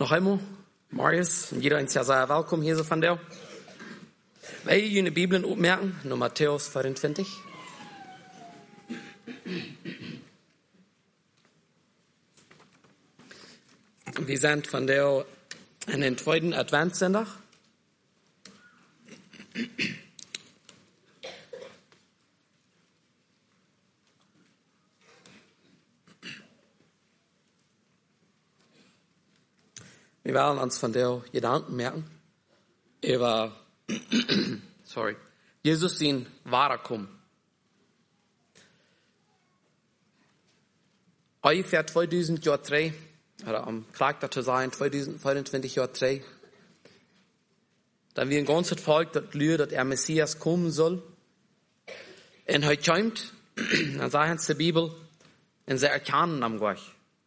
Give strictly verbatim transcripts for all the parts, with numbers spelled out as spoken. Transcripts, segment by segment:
Nog eenmaal, Marius, jeder is ja sehr welkom hier so von dir. Wil je in de Bibel opmerken, naar Matthäus vierentwintig. Wir sind von der in den zweiten Adventssonntag. Wir werden uns von der Gedanken merken über, sorry, Jesus in Wahrheit. Ungefähr zweitausend Jahre drei, oder am Charakter zu sein, zweitausendvierundzwanzig Jahre drei, dann wie ein ganzes Volk dort lüht, dass er Messias kommen soll. Und heute kommt, dann sagen sie die Bibel, und sie erkennen am gleich.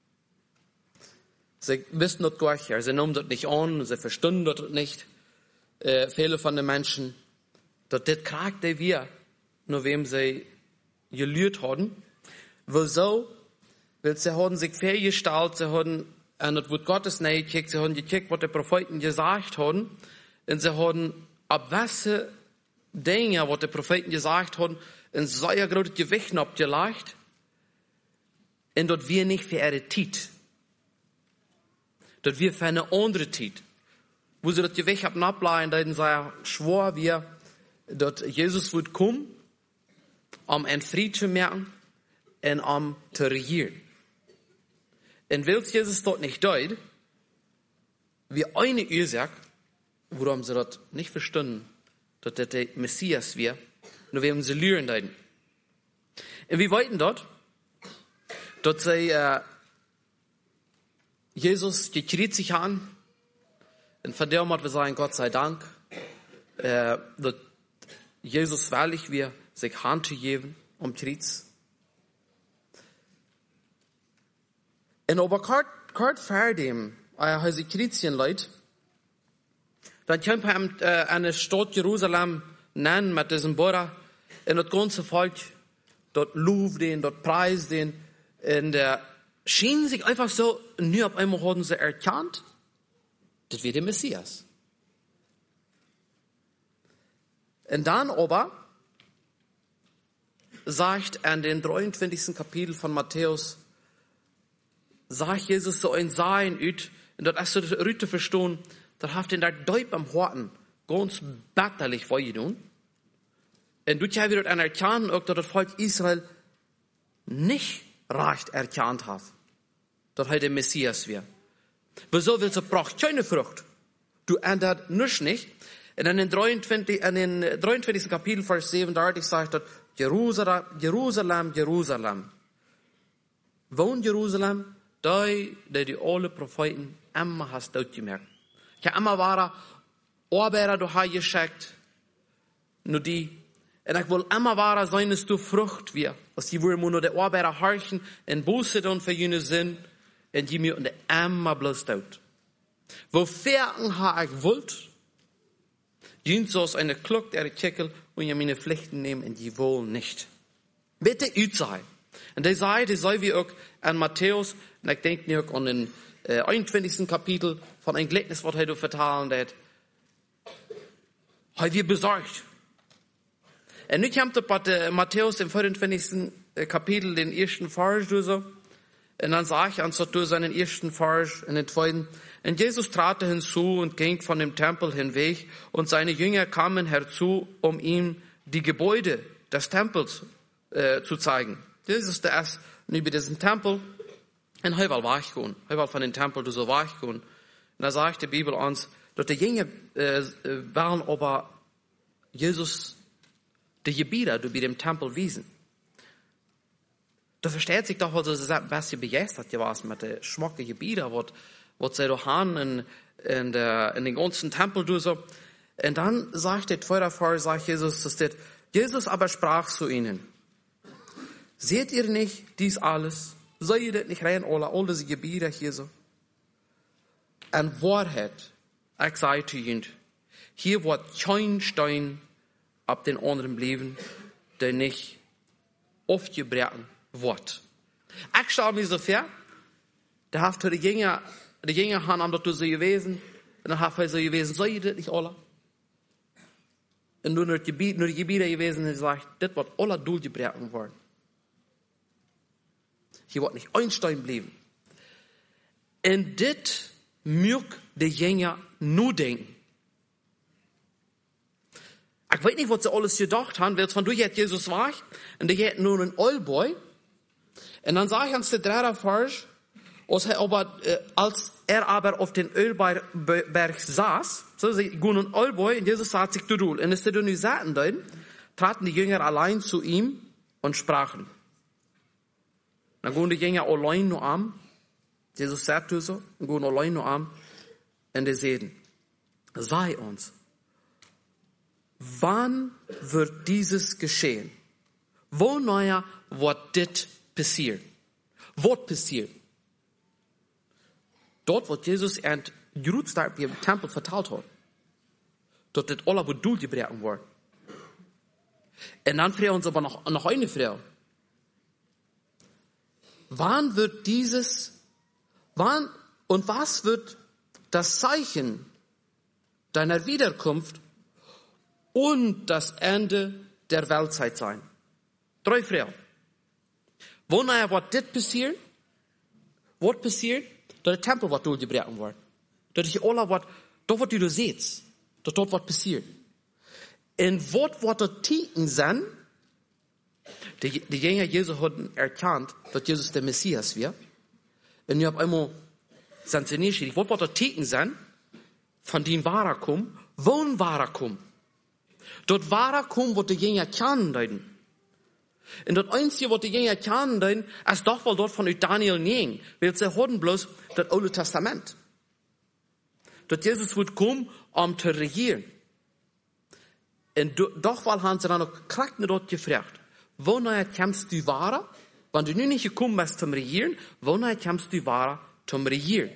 Sie wissen das gleich, sie nehmen das nicht an, sie verstehen das nicht. Äh, viele von den Menschen, dass das Charakter wir, nur wem sie gelüht haben, wieso? Weil sie haben sich vorgestellt, sie haben an das Wort Gottes gekickt, sie haben gekickt, was die Propheten gesagt haben, und sie haben ab welche Dinge, was die Propheten gesagt haben, in so ein großes Gewicht abgelegt, und dort wir nicht für ihre Zeit, dort wir für eine andere Zeit, wo sie das Gewicht haben ableiten, dann sei schwor wir, dort Jesus wird kommen, um einen Frieden zu merken und um zu regieren. Und weil Jesus dort nicht deut, wie eine Ursache, warum sie das nicht verstehen, dass das der Messias wäre, nur wir haben sie lernen deuten. Und wir wollten dort, dass sie äh, Jesus gekriegt sich an, und von dem hat wir sagen, Gott sei Dank, äh, dass Jesus wahrlich wir sich Hand zu geben, um Krieg. Und aber kort, kort vor dem, äh, diese Kriegsien Leute, dann kommt er äh, eine Stadt Jerusalem nennen mit diesem Bruder, und das ganze Volk, dort lobt den, dort preist den, und der schien sich einfach so, nur auf einmal haben sie erkannt, das wird der Messias. Und dann aber sagt er in den dreiundzwanzigsten Kapitel von Matthäus, sagt Jesus so ein Sein üt, und das hast du das Rüte verstehen, das haft in der Deut am Horten ganz bitterlich vor ihr tun. Und du hast wieder anerkannt, dass das Volk Israel nicht recht erkannt hat, dass er der Messias wäre. Wieso willst du braucht keine Frucht? Du ändert nichts nicht. Und in den dreiundzwanzigsten. In den dreiundzwanzigsten Kapitel, Vers siebenunddreißig sagt er, Jerusalem, Jerusalem, Jerusalem. Wohnt Jerusalem, da die die alle Propheten immer hast durchgemerkt. Ich habe immer wahre Arbeiter du hast geschickt, nur die. Und ich will immer wahre sein, dass du Frucht wir. Dass die wollen nur die Arbeiter horchen und Buße tun für jene Sinn. Und die mir und immer bloß dort. Wofür habe ich wollt, jens aus eine Kluck der Kickel und ihr meine Pflichten nehmen und die wohl nicht. Bitte üt sei. Und der sei, der sei wie auch an Matthäus, und ich denke nicht an den äh, einundzwanzigsten Kapitel von ein Gleichnis, was er vertalen hat. Heu wir besorgt. Und nicht haben bei Matthäus im vierundzwanzigsten Kapitel den ersten Vers so. Und dann sah ich anstatt durch seinen ersten Vers in den zweiten. Und Jesus trat hinzu und ging von dem Tempel hinweg. Und seine Jünger kamen herzu, um ihm die Gebäude des Tempels äh, zu zeigen. Jesus ist der erst über diesen Tempel. Und heute war ich gehen. Heute war von dem Tempel du so war ich gehen. Und da sagt die Bibel uns, dass die Jünger äh, waren aber Jesus die Gebieter, die bei dem Tempel wiesen. Da versteht sich doch, was er ein bisschen begeistert gewesen mit den schmucken Gebieten, was, was sie da haben in, in, der, in den ganzen Tempel. Du so. Und dann sagt der zweite Vers, sagt Jesus, das steht, Jesus aber sprach zu ihnen, seht ihr nicht dies alles? Seid ihr das nicht rein, alle, all diese Gebiete hier so? Und Wahrheit, ich sage zu ihnen, hier wird kein Stein ab den anderen bleiben, der nicht aufgebrochen wird. Ich stelle mir so vor, da haft die Jünger Die Jünger haben am dort so gewesen. Und dann haben wir so gewesen, soll ich das nicht alle? Und nur nur die Gebiete, nur die Gebiete gewesen, und gesagt, das wird alle durchgebrochen worden. Hier wird nicht ein Stein bleiben. Und das mögt die Jünger nur denken. Ich weiß nicht, was sie alles gedacht haben, weil von du jetzt Jesus war, und der hat nur einen Oldboy. Und dann sage ich ans der dritte Vers, als er aber, äh, als er aber auf den Ölberg saß, so sie gehen ein Oldboy, und Jesus sagt sich zu tun. Und als sie dann saßen dann, traten die Jünger allein zu ihm und sprachen. Dann gehen die Jünger allein nur an. Jesus sagt so, und gehen allein nur an, und die sehen, sei uns. Wann wird dieses geschehen? Wo neuer wird das passieren? Was passiert? Dort, wo Jesus in Jerusalem im Tempel verteilt hat. Dort wird alle wird durchgebrochen worden. Und dann fragen uns aber noch, noch eine Frage. Wann wird dieses, wann und was wird das Zeichen deiner Wiederkunft und das Ende der Weltzeit sein? Drei Fragen. Wo nachher wird das passieren? Was passiert? Dass der Tempel wird durchgebrochen worden. Dass die alle wird, dort wird du seht, dass dort wird passiert. Und was wird dort Tiken sein? Die, die Jünger Jesu hatten erkannt, dass Jesus der Messias wäre. Und ich habe einmal sind sie nicht, was wird dort Tiken sein? Von dem Warakum, wo ein Warakum? Dort Warakum, wo die Jünger kennen. Und das Einzige, was die Jünger kennen, ist doch wohl dort von Daniel neun, weil sie hatten bloß das Alte Testament. Dass Jesus wird kommen, um zu regieren. Und doch weil haben sie dann noch kracken dort gefragt, wo nachher kommst du wahrer? Wenn du nun nicht gekommen bist zum Regieren, wo nachher kommst du wahrer zum Regieren?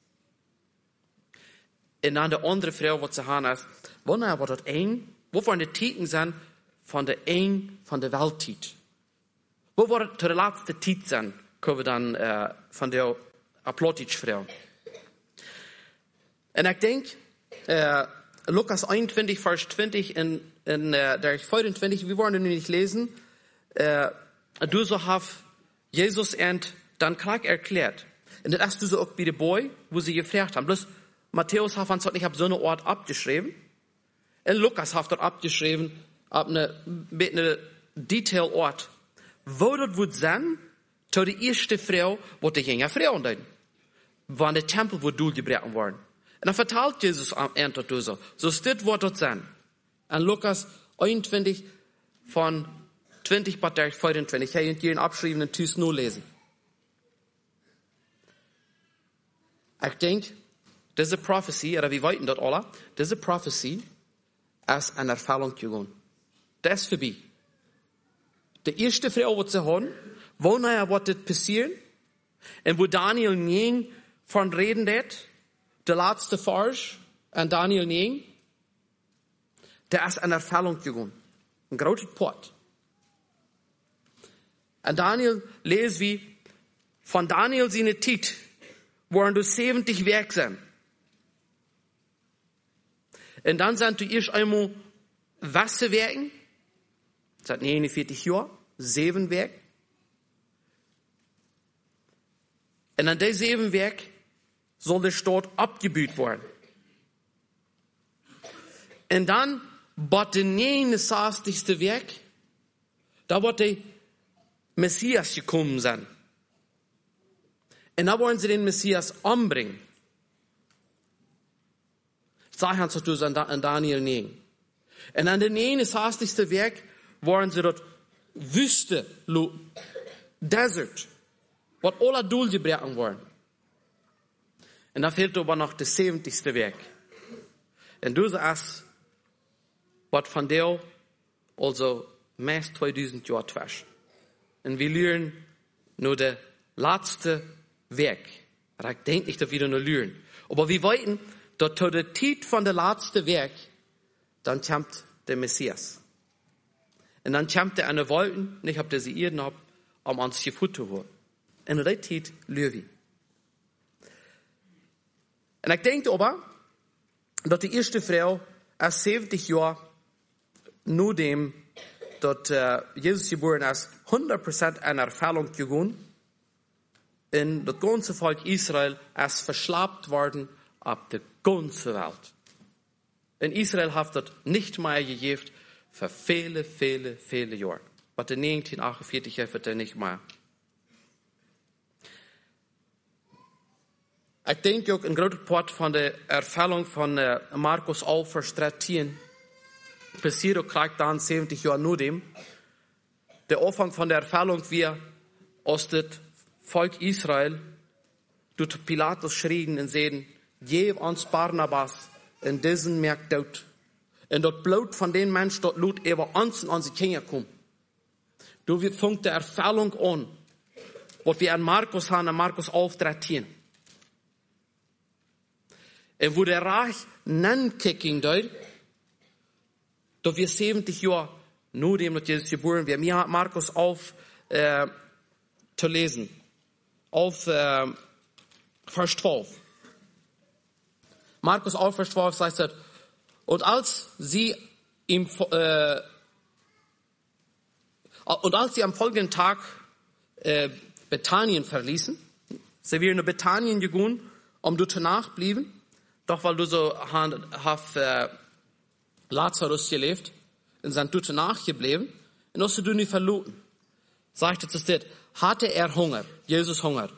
Und dann die andere Frage, was sie haben, ist, wo nachher wird das eng? Wo wollen die Tieten sein von der eng von der Welttit? Wo wird der letzte Tit sein, können wir dann äh, von der Aplotitsch-Frau. Und ich denke, äh, Lukas einundzwanzig, Vers zwanzig in, in äh, der vierundzwanzig, wir wollen den nicht lesen, äh, du so hast Jesus und dann klar erklärt. Und das hast du so auch bei den Boy, wo sie gefragt haben. Bloß Matthäus hat uns nicht ab so einem Ort abgeschrieben. Und Lukas hat dort abgeschrieben, ab eine, mit einer Detailort. Wo das wird sein, zu der erste Frau, wo die Jünger Frauen dann. Wann der Tempel wird durchgebrochen worden. Und dann verteilt Jesus am Ende so. So steht, wo das sein. Und Lukas einundzwanzig von zwanzig bis vierundzwanzig. Ich habe hier einen abgeschriebenen Tüß nur lesen. Ich denke, diese Prophecy, oder wie weiten das alle, diese Prophecy ist eine Erfüllung gegangen. Das ist vorbei. Die erste Frau, die sie haben, wo nachher wird das passieren, und wo Daniel neun von reden hat, der letzte Vers an Daniel neun, der ist eine Erfüllung gegangen. Ein großer Port. Und Daniel lest wie, von Daniel seine Tit, waren du siebzig Werk sein. Und dann sind du erst einmal Wasserwerken, seit neunundvierzig Jahren, sieben Werk. Und an der sieben Werk soll der Staat abgebüht werden. Und dann, bei dem neunundsechzigsten Werk, da wird der Messias gekommen sein. Und da wollen sie den Messias umbringen. Sagen sie das an Daniel neun. Und an dem neunundsechzigsten Werk wollen sie dort Wüste, Desert, was alle durchgebrochen worden. Und da fehlt aber noch das siebzigste Werk. Und du sagst, was von der also mehr zweitausend Jahre twäsch. Und wir lernen nur das letzte Werk. Ich denke nicht, dass wir nur lernen. Aber wir weiten, dass zu der Zeit von der letzte Werk, dann kommt der Messias. Und dann kommt er an der Wolken, nicht ob der sie ihr habt, um uns gefüttert zu werden. Und in der Zeit leben wir. En ik denk aber, dat de eerste vrouw als zeventig jaar na dem, dat uh, Jezus geboren is, honderd procent een Erfüllung gegaan. En dat ganze Volk Israel is verslapt worden op de ganze Welt. In Israel heeft dat niet meer gegeven voor vele, vele, vele jaren. Wat in negentien achtenveertig heeft het er niet meer. Ik denk ook een grote part van de Erfüllung van uh, Markus elf vers dertien passiert ook gleich dan zeventig jaar na dem. De Anfang van de Erfüllung weer als het Volk Israel door Pilatus schrien en zeiden, geef ons Barnabas en diesen merkt dood. En dat bloed van den mens dat lood over ons en onze kinderen komt. Door wird funkt de Erfüllung aan. Wat we aan Markus hebben, in Markus elf dertien. En wo der Reich nankicking deut, dat wir zeventig jaar na dem, dat Jesus geboren wird. Mir hat Markus elf äh, zu lesen. Auf äh, Vers zwölf. Markus elf, Vers zwölf sagt es, und als sie im, äh, und als sie am folgenden Tag äh, Bethanien verließen, sie wären nach Bethanien gegangen, um dort nachblieben, doch weil du so hast äh, Lazarus gelebt, und sind dort nachgeblieben, und hast du nicht verloren. Sagt es das, hatte er Hunger, Jesus Hunger.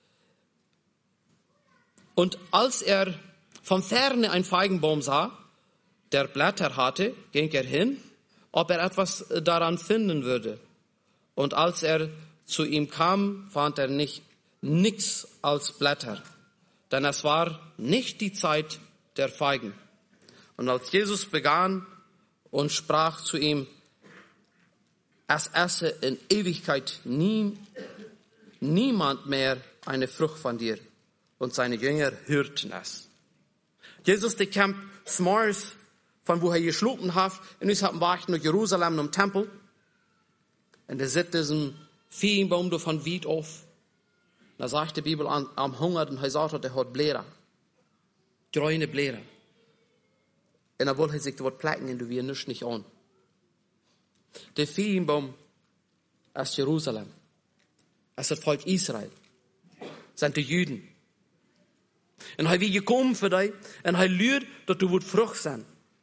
Und als er von Ferne einen Feigenbaum sah, der Blätter hatte, ging er hin, ob er etwas daran finden würde. Und als er zu ihm kam, fand er nicht nichts als Blätter, denn es war nicht die Zeit der Feigen. Und als Jesus begann und sprach zu ihm, es esse in Ewigkeit nie, niemand mehr eine Frucht von dir. Und seine Jünger hörten es. Jesus, der kam s'morgens von wo er geschlafen hat, und ist am Weg nach Jerusalem, im Tempel. Und er sieht diesen Feigenbaum von weit auf. Da sagt die Bibel an, am Hunger, und er sagt, er hat Blätter. Grüne Blätter. Und er wollte sich dort placken, und du wirst nichts nicht an. Der Feigenbaum ist Jerusalem. Es ist das Volk Israel. Es sind die Juden. Und er will gekommen für dich, und er lügt, dass du wird Frucht sein.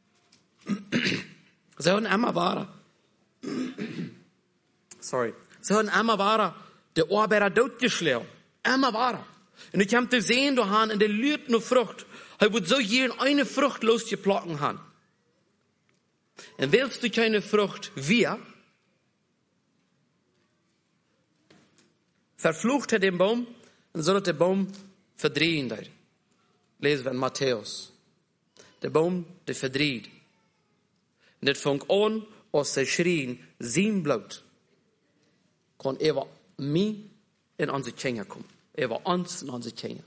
Sie haben immer wahr. Sorry. Sie haben immer wahr, der Arbeiter totgeschlagen. Immer wahr. Und ich habe gesehen, du hast, und der lügt nur Frucht. Er wird so jeden eine Frucht losgeplocken haben. Und willst du keine Frucht, wir? Verflucht er den Baum, und soll der Baum verdrehen. Lesen wir in Matthäus. Der Baum, der verdreht. Und das fängt an, als sie schrien, sein Blut kann über mich in unsere Kinder kommen. Über uns in unsere Kinder.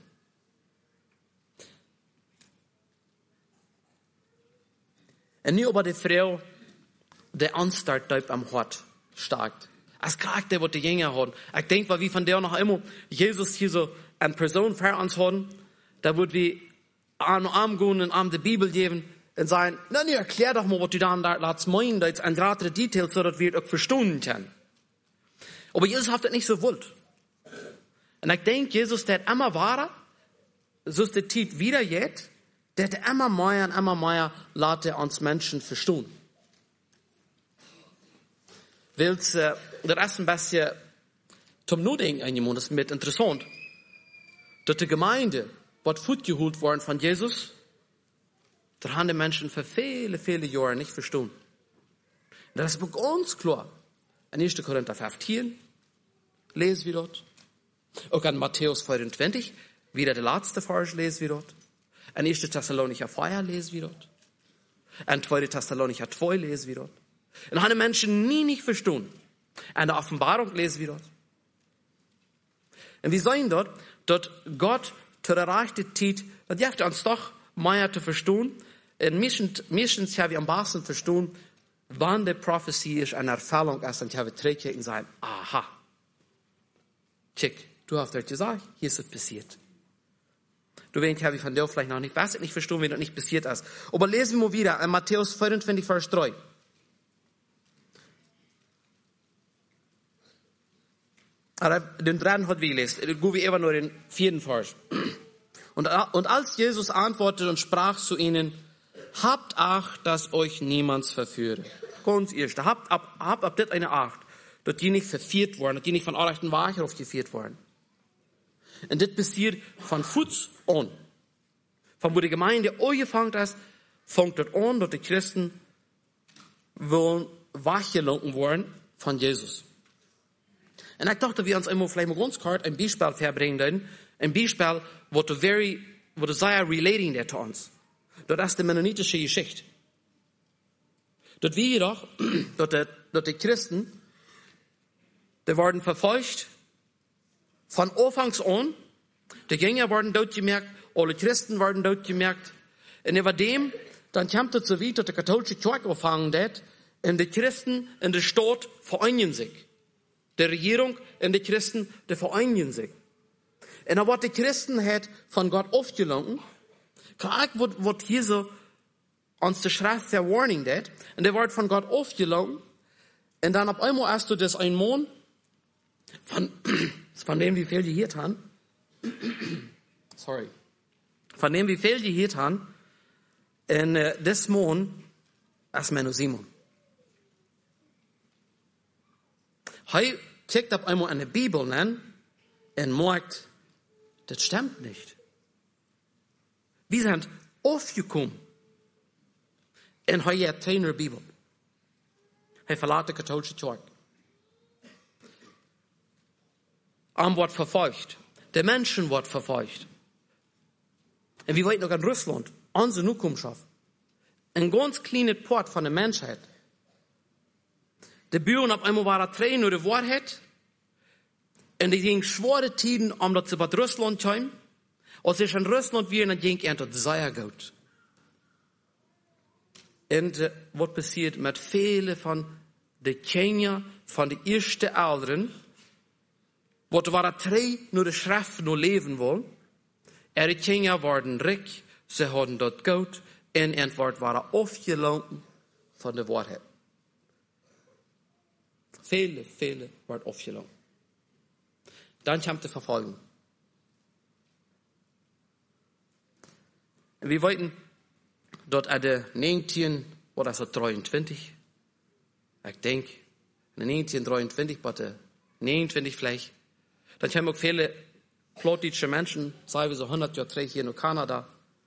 Und nicht über die Frau, die Angst dort am Hort stark. Als Charakter, was die Jünger haben. Ich denke, weil wir von der noch immer Jesus hier so eine Person vor uns haben, da wird wir an den Arm gehen und an die Bibel geben und sagen, na, nee, erklär doch mal, was du dann da lässt meinen, da jetzt ein größere Detail, so dass wir es auch verstehen können. Aber Jesus hat das nicht so gewollt. Und ich denke, Jesus, der hat immer wahrer, so ist der Titel wieder jetzt, der hat immer mehr und immer mehr, lässt er uns Menschen verstehen. Willst äh, das ein bisschen zum Nachdenken einnehmen, das ist mit interessant, dass die Gemeinde, was fortgeholt worden von Jesus, da haben die Menschen für viele, viele Jahre nicht verstanden. Das ist ganz klar. In erster Korinther fünfzehn lesen wir dort. Auch an Matthäus vierundzwanzig, wieder der letzte Vers lesen wir dort. In erster Thessalonicher vier lesen wir dort. In zweiter Thessalonicher zwei lesen wir dort. Und haben die Menschen nie nicht verstanden. In der Offenbarung lesen wir dort. Und wir sehen dort, dass Gott zu der rechten Zeit, das hilft uns doch mehr zu verstehen. Und meistens haben wir am besten verstehen, wann die Prophetie ist, eine Erfüllung ist, und ich habe Träger und sagen, aha. Check, du hast euch gesagt, hier ist es passiert. Du weißt, habe ich von dir vielleicht noch nicht, was ich nicht verstehen, wenn das nicht passiert ist. Aber lesen wir mal wieder in Matthäus vierundzwanzig, Vers drei. Den dritten hat wir gelesen. Dann gehen wir eben nur den vierten Vers. Und, und als Jesus antwortete und sprach zu ihnen, habt Acht, dass euch niemand verführe. Ganz erst, habt ab, habt ab das eine Acht, dass die nicht verführt worden, dass die nicht von allerlei Wahrheit aufgeführt worden. Und das passiert von Fuß an. Von wo die Gemeinde angefangen ist, fängt das an, dass die Christen wollen wachgelenkt worden von Jesus. Und ich dachte, wir uns einmal vielleicht mal ganz kurz ein Beispiel verbringen, ein Beispiel, was du very, was du sehr relating der zu uns. Das ist die mennonitische Geschichte. Dort wie jedoch, dort die, dort die Christen, die werden verfolgt, von Anfangs an, die Gänger werden dort gemerkt, alle Christen werden dort gemerkt, und über dem, dann kommt es so weit, dass die katholische Kirche angefangen hat, und die Christen in der Stadt vereinigen sich. Die Regierung und die Christen, die vereinigen sich. Und dann wird die Christen hat von Gott aufgelangt, klar, wird hier so uns die Schrift der Warning dat, und der wird von Gott aufgelangt, und dann auf einmal hast du das ein Mond, von, von dem wie viel die hier haben, sorry, von dem wie viel die hier haben, und uh, das Mond ist Menno Simon. Hij kijkt op einmal in die Bibel an und merkt, das stimmt nicht. Wir sind aufgekommen und hij hat keine Bibel. Hij verlässt die katholische Kirche. Am wird verfolgt. Der Menschen wird verfolgt. Und wir weit noch in Russland, unsere Zukunft, ein ganz kleiner Port von der Menschheit. Die Büren auf einmal waren drei nur die Wahrheit. Und die ging schwere Tiden, um das zu Bad Russland zu kommen. Als sie in Russland waren, dann ging er das sehr gut. Und äh, was passiert mit vielen von den Kindern, von den ersten Eltern, was waren drei nur die Schrift nur leben wollen. Ihre Kinder waren reich, sie hatten dort gut, und entweder waren aufgelangt von der Wahrheit. Viele, viele waren aufgelangt. Dann kam die Verfolgung. Wir wollten dort an der neunzehn, oder so dreiundzwanzig, ich denke, neunzehn dreiundzwanzig, bitte neunundzwanzig vielleicht. Dann kamen auch viele plattdeutsche Menschen, sagen wir so hundert Jahre zurück hier in Kanada.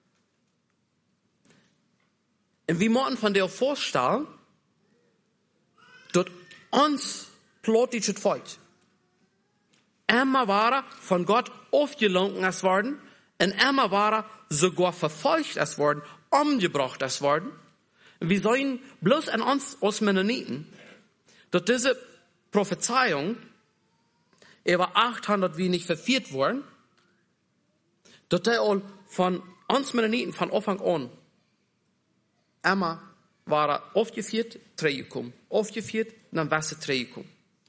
Und wir müssen von der vorstellen, dort uns plattdeutsches Volk immer war von Gott aufgelangt als worden und immer war sogar verfolgt als worden, umgebracht als worden. Und wir sollen bloß an uns als Mennoniten, dass diese Prophezeiung über achthundert wie nicht verführt worden, dass der all von uns Mennoniten von Anfang an immer war er aufgeführt, zurückgekommen. Aufgeführt, dann war er zurückgekommen.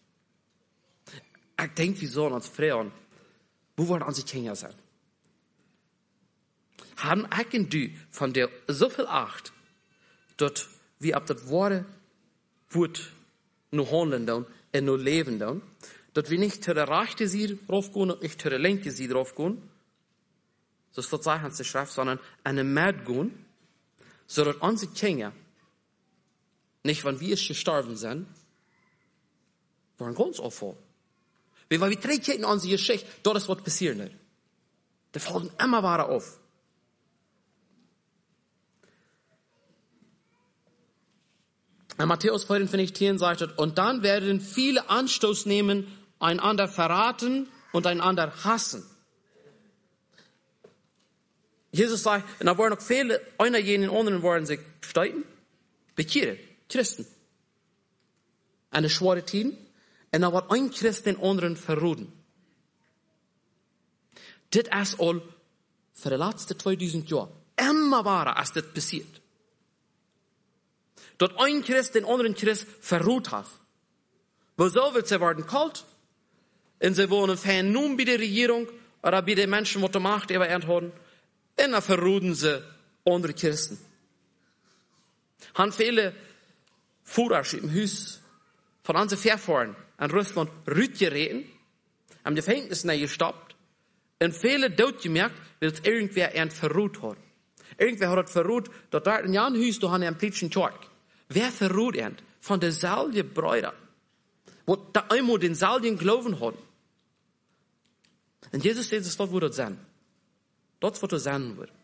Ich denke, wir sollen uns fragen, wo wollen unsere Kinder sein? Haben ich und du von der so viel Acht, dass wir ab das Wort wird nur handeln und nur leben dann, dass wir nicht zu der rechten Seite raufgehen und nicht zu der linken Seite raufgehen, so ist das Zeichen der Schrift, sondern eine Mord gehen, so dass unsere Kinder nicht, wenn wir gestorben sind, waren ganz offen. Weil wir drei Kinder in unserer Geschichte, dort ist was passiert nicht. Die fallen immer weiter auf. In Matthäus vierundzwanzig sagt es, und dann werden viele Anstoß nehmen, einander verraten und einander hassen. Jesus sagt, und da waren noch viele, einer jenen anderen waren sich streiten, bekehren, Christen. Eine schwere Zeit, und da war ein Christ den anderen verroden. Das ist all für die letzten zweitausend Jahre. Immer war, als das passiert. Dort ein Christ den anderen Christ verroht hat. Wo so wird sie werden kalt, und sie wohnen fan nun bei der Regierung, oder bei den Menschen, die die Macht überernt haben, En dan verroeden ze andere christen. Han vele voeraars im huis van onze vervoeren en Rusland rutgereden. Haben die Verhältnisse gestoppt. En vele doodgemerkt, weil es irgendwer ein verroet hat. Irgendwer hat verroet, dat daar in Jan huis, da haben een plitschen Tag. Wer verroet er? Von derselben Brüder. Wo da einmal denselben Glauben hat. Und Jesus sagt, das wird das sein. Das wird das sein wird.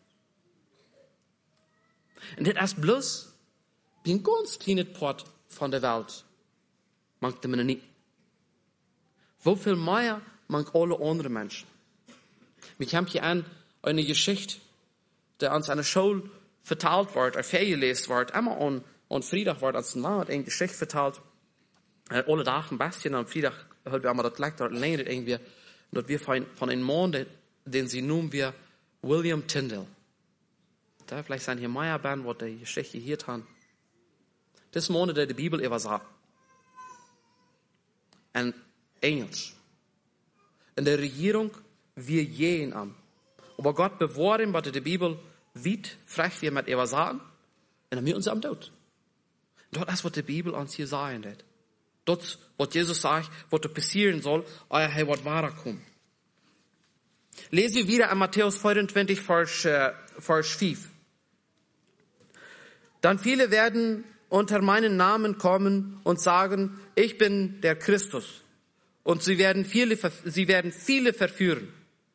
Und das ist bloß wie ein ganz kleines Part von der Welt. Mangt man nicht. Wo viel mehr mangt alle anderen Menschen. Wir haben hier an eine Geschichte, die uns an der Schule verteilt wird, oder vorgelesen wird, immer an, an Freitag wird uns eine Geschichte verteilt. Alle Tage ein bisschen, am Freitag hört wir einmal das Lektor, längert irgendwie, dass wir von, von einem Mann, den sie nennen wir William Tyndale. Da vielleicht sind hier mehr Band, was die Geschichte hier haben. Das Mann, der die Bibel übersagt. Und Englisch. In der Regierung, wir gehen an. Aber Gott bewahrt ihn, was die Bibel weit, frech wir mit übersagen, und dann wir uns am Tod. Das ist, was die Bibel uns hier sagen hat. Das, was Jesus sagt, was passieren soll, euer Herr wird wahrer kommen. Lesen wir wieder in Matthäus vierundzwanzig, Vers, äh, Vers fünf. Dann viele werden unter meinen Namen kommen und sagen, ich bin der Christus. Und sie werden viele, sie werden viele verführen.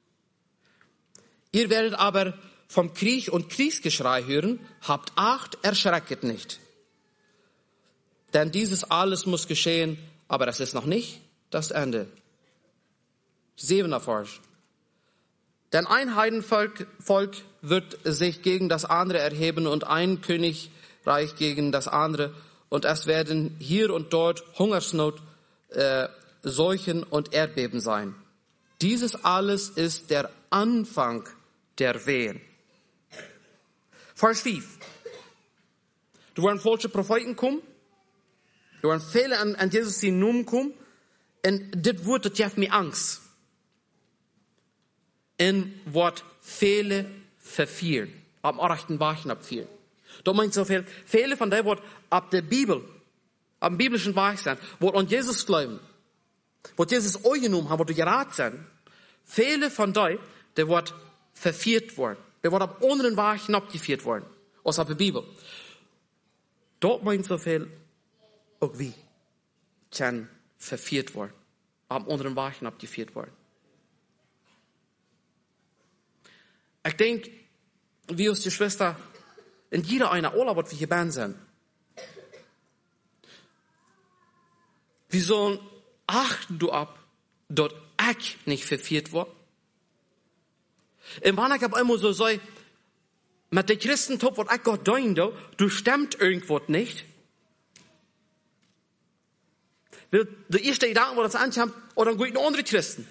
Ihr werdet aber vom Krieg und Kriegsgeschrei hören, habt Acht, erschrecket nicht. Denn dieses alles muss geschehen, aber das ist noch nicht das Ende. Siebener Vers. Denn ein Heidenvolk Volk wird sich gegen das andere erheben und ein Königreich gegen das andere. Und es werden hier und dort Hungersnot, äh, Seuchen und Erdbeben sein. Dieses alles ist der Anfang der Wehen. Vers fünf. Du werden falsche Propheten kommen. Du werden viele an, an Jesus die Namen kommen. Und dit Wort, das geeft mir Angst. In wat viele vervieren. Am achten Wachen abvielen. Da meint so viel, viele von denen, die ab der Bibel, am biblischen Wach sind, die an Jesus glauben, die Jesus angenommen haben, die geraten sind, viele von denen, die wird verführt worden. Die wird ab anderen Wachen abgeführt worden. Aus der Bibel. Dort meint so viel, auch wie, kann verführt worden. Ab anderen Wachen abgeführt worden. Ich denke, wie uns die Schwester, in jeder einer, alle, was wir hier bei sind, wir sollen achten du ab, dort ich nicht verführt wird. Und wenn ich aber immer so sage, mit den Christen top, was ich Gott dein, du, du stimmt irgendwas nicht. Weil der erste Gedanke, wo das ankommt, oder dann geht ein andere Christen.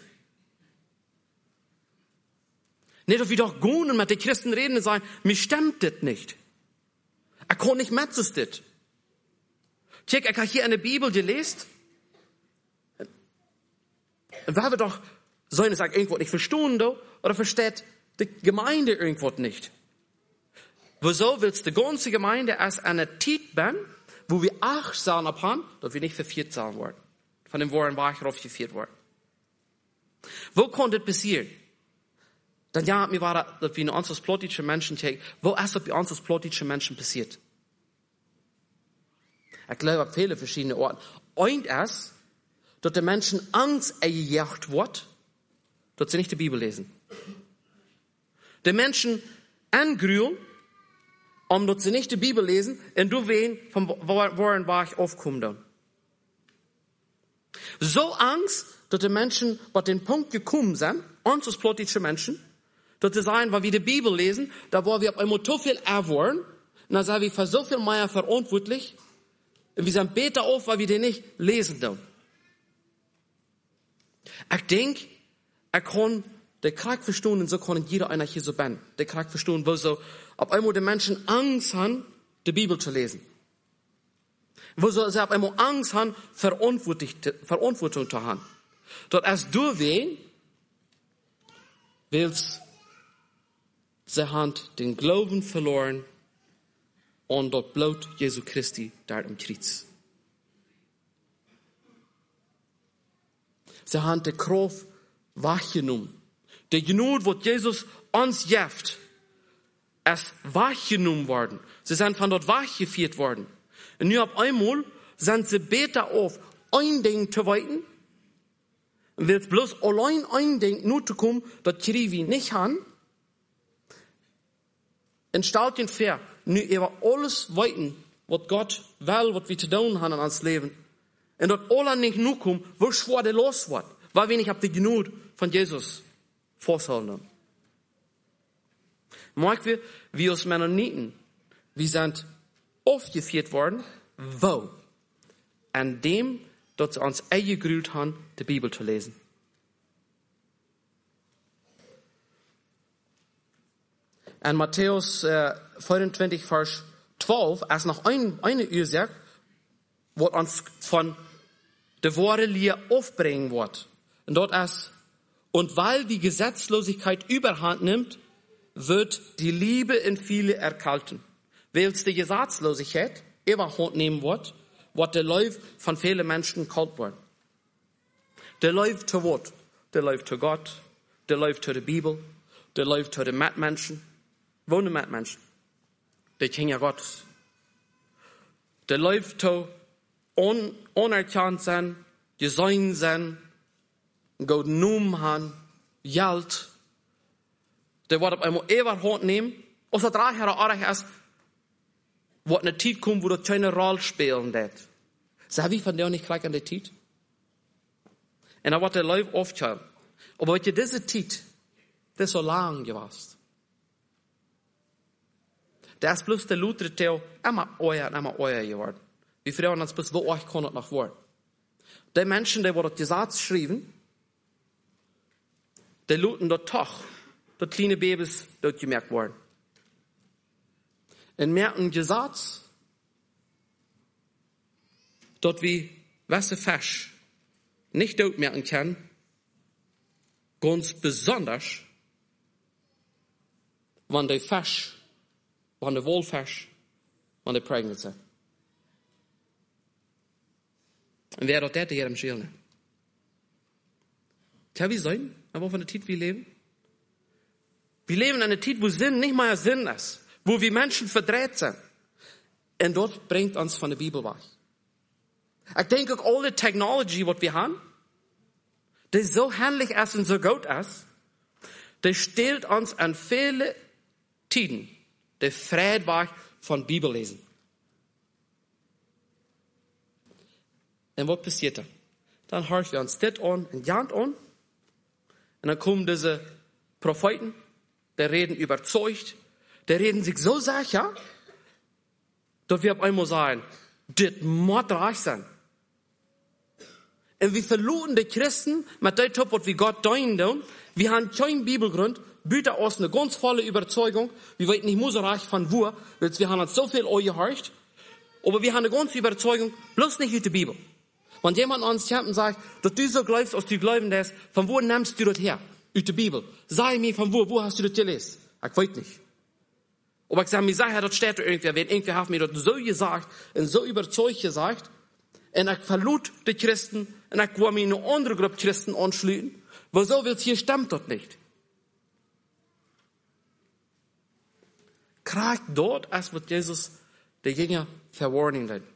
Nicht, dass wir doch gehen mit den Christen reden und sagen, mir stimmt das nicht. Er kann nicht mehr zu das. Check, ich habe hier eine Bibel gelesen. Und weil wir doch sollen es sagen, irgendwo nicht verstehen, oder versteht die Gemeinde irgendwo nicht. Wieso willst du die ganze Gemeinde als eine Zeit ben, wo wir acht sagen abhaben, dass wir nicht verführt sein werden. Von dem Worten war ich aufgeführt worden. Wo konnte das passieren? Dann ja, mir war das wie ein anderes plotische Menschen, wo ist das bei uns als plotische Menschen passiert? Ich glaube, auf viele verschiedene Orten. Und es, dass die Menschen Angst eingejagt wird, dass sie nicht die Bibel lesen. Die Menschen angrühen, um dass sie nicht die Bibel lesen, und du wen, von woran war ich aufkommen dann. So Angst, dass die Menschen bei den Punkt gekommen sind, uns als plotische Menschen, dass sie sagen, weil wir die Bibel lesen, da wo wir auf einmal so viel erwohren, und dann sind wir für so viel mehr verantwortlich, und wir sind besser auf, weil wir die nicht lesen dürfen. Ich denke, er kann den Krieg verstehen, und so kann jeder einer hier so ben. Den Krieg verstehen, wo so auf einmal die Menschen Angst haben, die Bibel zu lesen. Wo so sie auf einmal Angst haben, Verantwortung zu haben. Dort erst du wen, willst sie haben den Glauben verloren und dort Blut Jesu Christi da im Kreuz. Sie haben die Kraft wahrgenommen. Die Gnade, was Jesus uns gibt, ist wahrgenommen worden. Sie sind von dort wachgeführt worden. Und nur auf einmal sind sie besser auf, ein Ding zu weiten. Und wird bloß allein ein Ding nur zu kommen, das kriegen wir nicht haben. Und stellt den fair, nur über alles weiten, was Gott will, was wir zu tun haben in uns Leben. Und dort alle nicht nur kommen, wo schwer der los wird, weil wir nicht auf die Gnade von Jesus vorhalten. Merken wir, wie uns Mennoniten, wir sind aufgeführt worden, wo? An dem, dass sie uns eingegrüht haben, die Bibel zu lesen. In Matthäus äh, vierundzwanzig, Vers zwölf, als noch ein, eine Ursache, wo uns von der wahre Lehre aufbringen wird. Und dort ist, und weil die Gesetzlosigkeit überhand nimmt, wird die Liebe in viele erkalten. Weil es die Gesetzlosigkeit überhand nehmen wird, wird der Lauf von vielen Menschen kalt werden. Der Lauf zu was? Der Lauf zu Gott, der Lauf zu der Bibel, der Lauf zu den Mitmenschen. Wo sind die Mitmenschen? Die Kinder Gottes. Der Lauf zu un, unerkannt sein, gesehen sein, guten Namen haben, Geld. Der wird auf einmal überhand nehmen. Aus der drei Jahre alt ist, wird eine Zeit kommen, wo das keine Rolle spielen wird. Sag wie von der nicht gleich an der Zeit? Und dann wird der Lauf aufgehört. Aber wenn ihr diese Zeit, das ist so lang gewesen. Der ist bloß der Luther Theo immer euer und immer euer geworden. Wir fragen uns bloß, wo euch kann das noch werden. Die Menschen, die das Gesetz schrieben, die luten dort doch, dort kleine Babys dort gemerkt worden. Und merken Gesetz, dort wie weiße Fisch nicht dort merken kann, ganz besonders, wenn der Fisch, wenn der Walfisch, wenn der pregnant sind. Und wer dort der hier im Schilde? Kann wie sein, aber von der Zeit wir leben? Wir leben in einer Zeit, wo Sinn nicht mehr Sinn ist, wo wir Menschen verdreht sind. Und dort bringt uns von der Bibel weg. Ich denke auch, alle Technology, was wir haben, die so herrlich ist und so gut ist, die stellt uns an viele Tiden der Friedweg von Bibellesen. Und was passiert dann? Dann hören wir uns das an und Jant an. Und dann kommen diese Propheten, die reden überzeugt, die reden sich so sicher, dass wir auf einmal sagen, das muss reich sein. Und wir verloren die Christen mit dem, was wir Gott tun. Wir haben keinen Bibelgrund, bitte aus eine ganz volle Überzeugung. Wir wissen nicht, muss reich von wo, weil wir haben uns so viel angehört. Aber wir haben eine ganze Überzeugung, bloß nicht mit der Bibel. Wenn jemand uns kommt und sagt, dass du so glaubst, als du glauben lässt, von wo nimmst du das her? Aus der Bibel. Sag mir, von wo, wo hast du das gelesen? Ich weiß nicht. Aber ich sage mir, sag, das steht da irgendwer, wenn irgendwer hat mir das so gesagt und so überzeugt gesagt, und ich verlot die Christen, und ich will mir eine andere Gruppe Christen anschließen, weil so will's hier stimmt das nicht. Kriegt dort, als wird Jesus der Jünger verwarnen hat.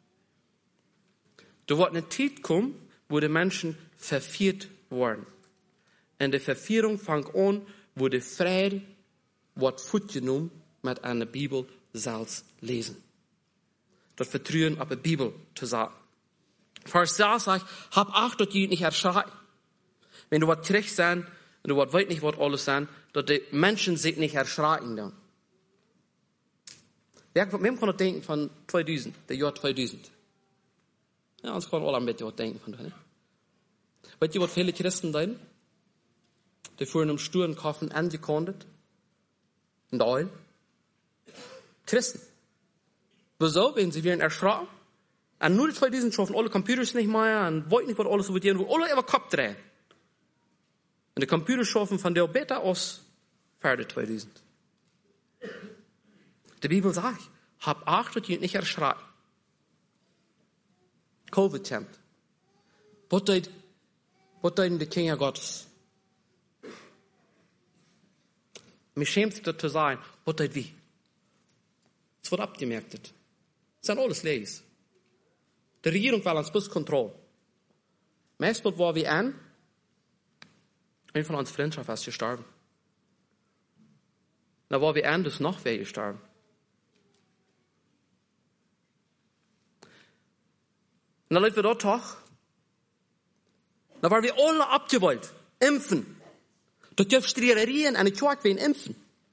Da wird eine Zeit kommen, wo die Menschen verführt werden. Und die Verführung fängt an, wo die Friede wird fortgenommen mit einer Bibel selbst lesen. Das Vertrauen auf die Bibel zu sagen. Vers sechs sagt, hab Acht, dass die nicht erschrecken. Wenn du was kriegst sein, und du was weißt nicht, was alles sein, dass die Menschen sich nicht erschrecken dann. Wer kann das denken von zweitausend, der Jahr zweitausend? Ja, uns kann alle ein bisschen was denken von daher. Weißt du, was viele Christen denken? Die fuhren im Sturm kaufen angekondet. In der Eul. Christen. Wieso? Wenn sie werden erschrocken. Und nur die zweitausend schaffen alle Computers nicht mehr und wollten nicht, was alles über die, wo alle über Kopf drehen. Und die Computer schaffen von der Beta aus, fertig zweitausend. Die Bibel sagt, hab Acht und nicht erschrecken. Covid kommt. Was deed, was deiden die Kinder Gottes? Mich schämt das zu sagen, was deed wie? Es wird abgemerkt. Es sind alles Leis. Die Regierung will uns bis Kontrolle. Meistens war wir an, ein von uns Freundschaft ist gestorben. Da war wir an, das noch wer gestorben. Und dann leuten wir dort doch. Da waren wir alle abgewollt. Impfen. Dort dürfen Striererien an die Tag wen impfen.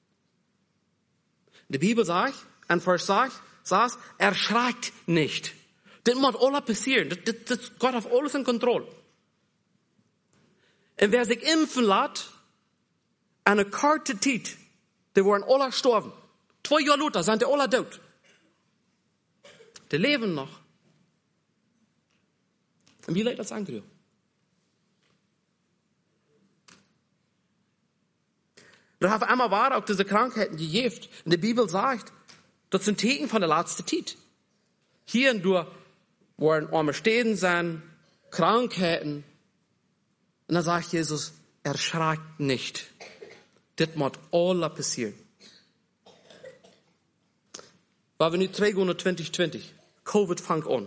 Die Bibel sagt, ein Vers sagt, sagt, erschreckt nicht. Das muss alles passieren. Das, das, das Gott hat alles in Kontrolle. Und wer sich impfen lässt, eine Karte Zeit, die waren alle gestorben. Zwei Jahre später sind die alle tot. Die leben noch. Und wie leid das angehört? Da haben einmal war auch diese Krankheiten gejäft. Und die Bibel sagt, das sind Tegen von der letzten Zeit. Hier und da waren arme Städten sein, Krankheiten. Und dann sagt Jesus, erschreckt nicht. Das muss alles passieren. Weil wir nicht trägen unter zwanzig zwanzig. Covid fängt an.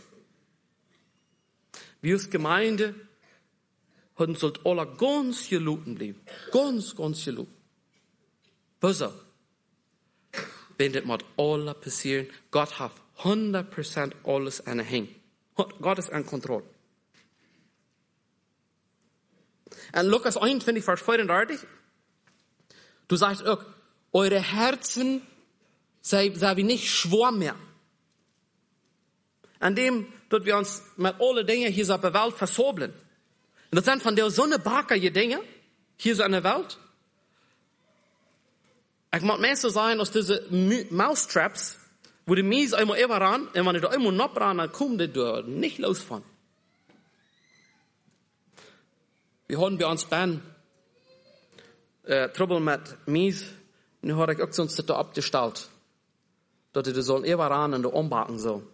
Wir als Gemeinde haben sollt alle ganz geluten bleiben. Ganz, ganz geluten. Wieso? Wenn das muss alles passieren, Gott hat hundert Prozent alles an der Hand. Gott ist in Kontrolle. Und Lukas einundzwanzig, Vers vierunddreißig, du sagst auch, eure Herzen sei, sei wie nicht schwor mehr. An dem, dass wir uns mit allen Dingen hier auf der Welt versobeln. Und das sind von der Sonne barkige Dinge, hier so in der Welt. Ich mag mehr so sein, als diese Mousetraps, wo die Mies einmal immer ran, und wenn die da einmal noch ran, dann kommen die da nicht los von. Wir haben bei uns Ben, äh, Trouble mit Mies, und dann habe ich auch sonst da abgestellt, dass die da sollen immer ran und da umbacken so.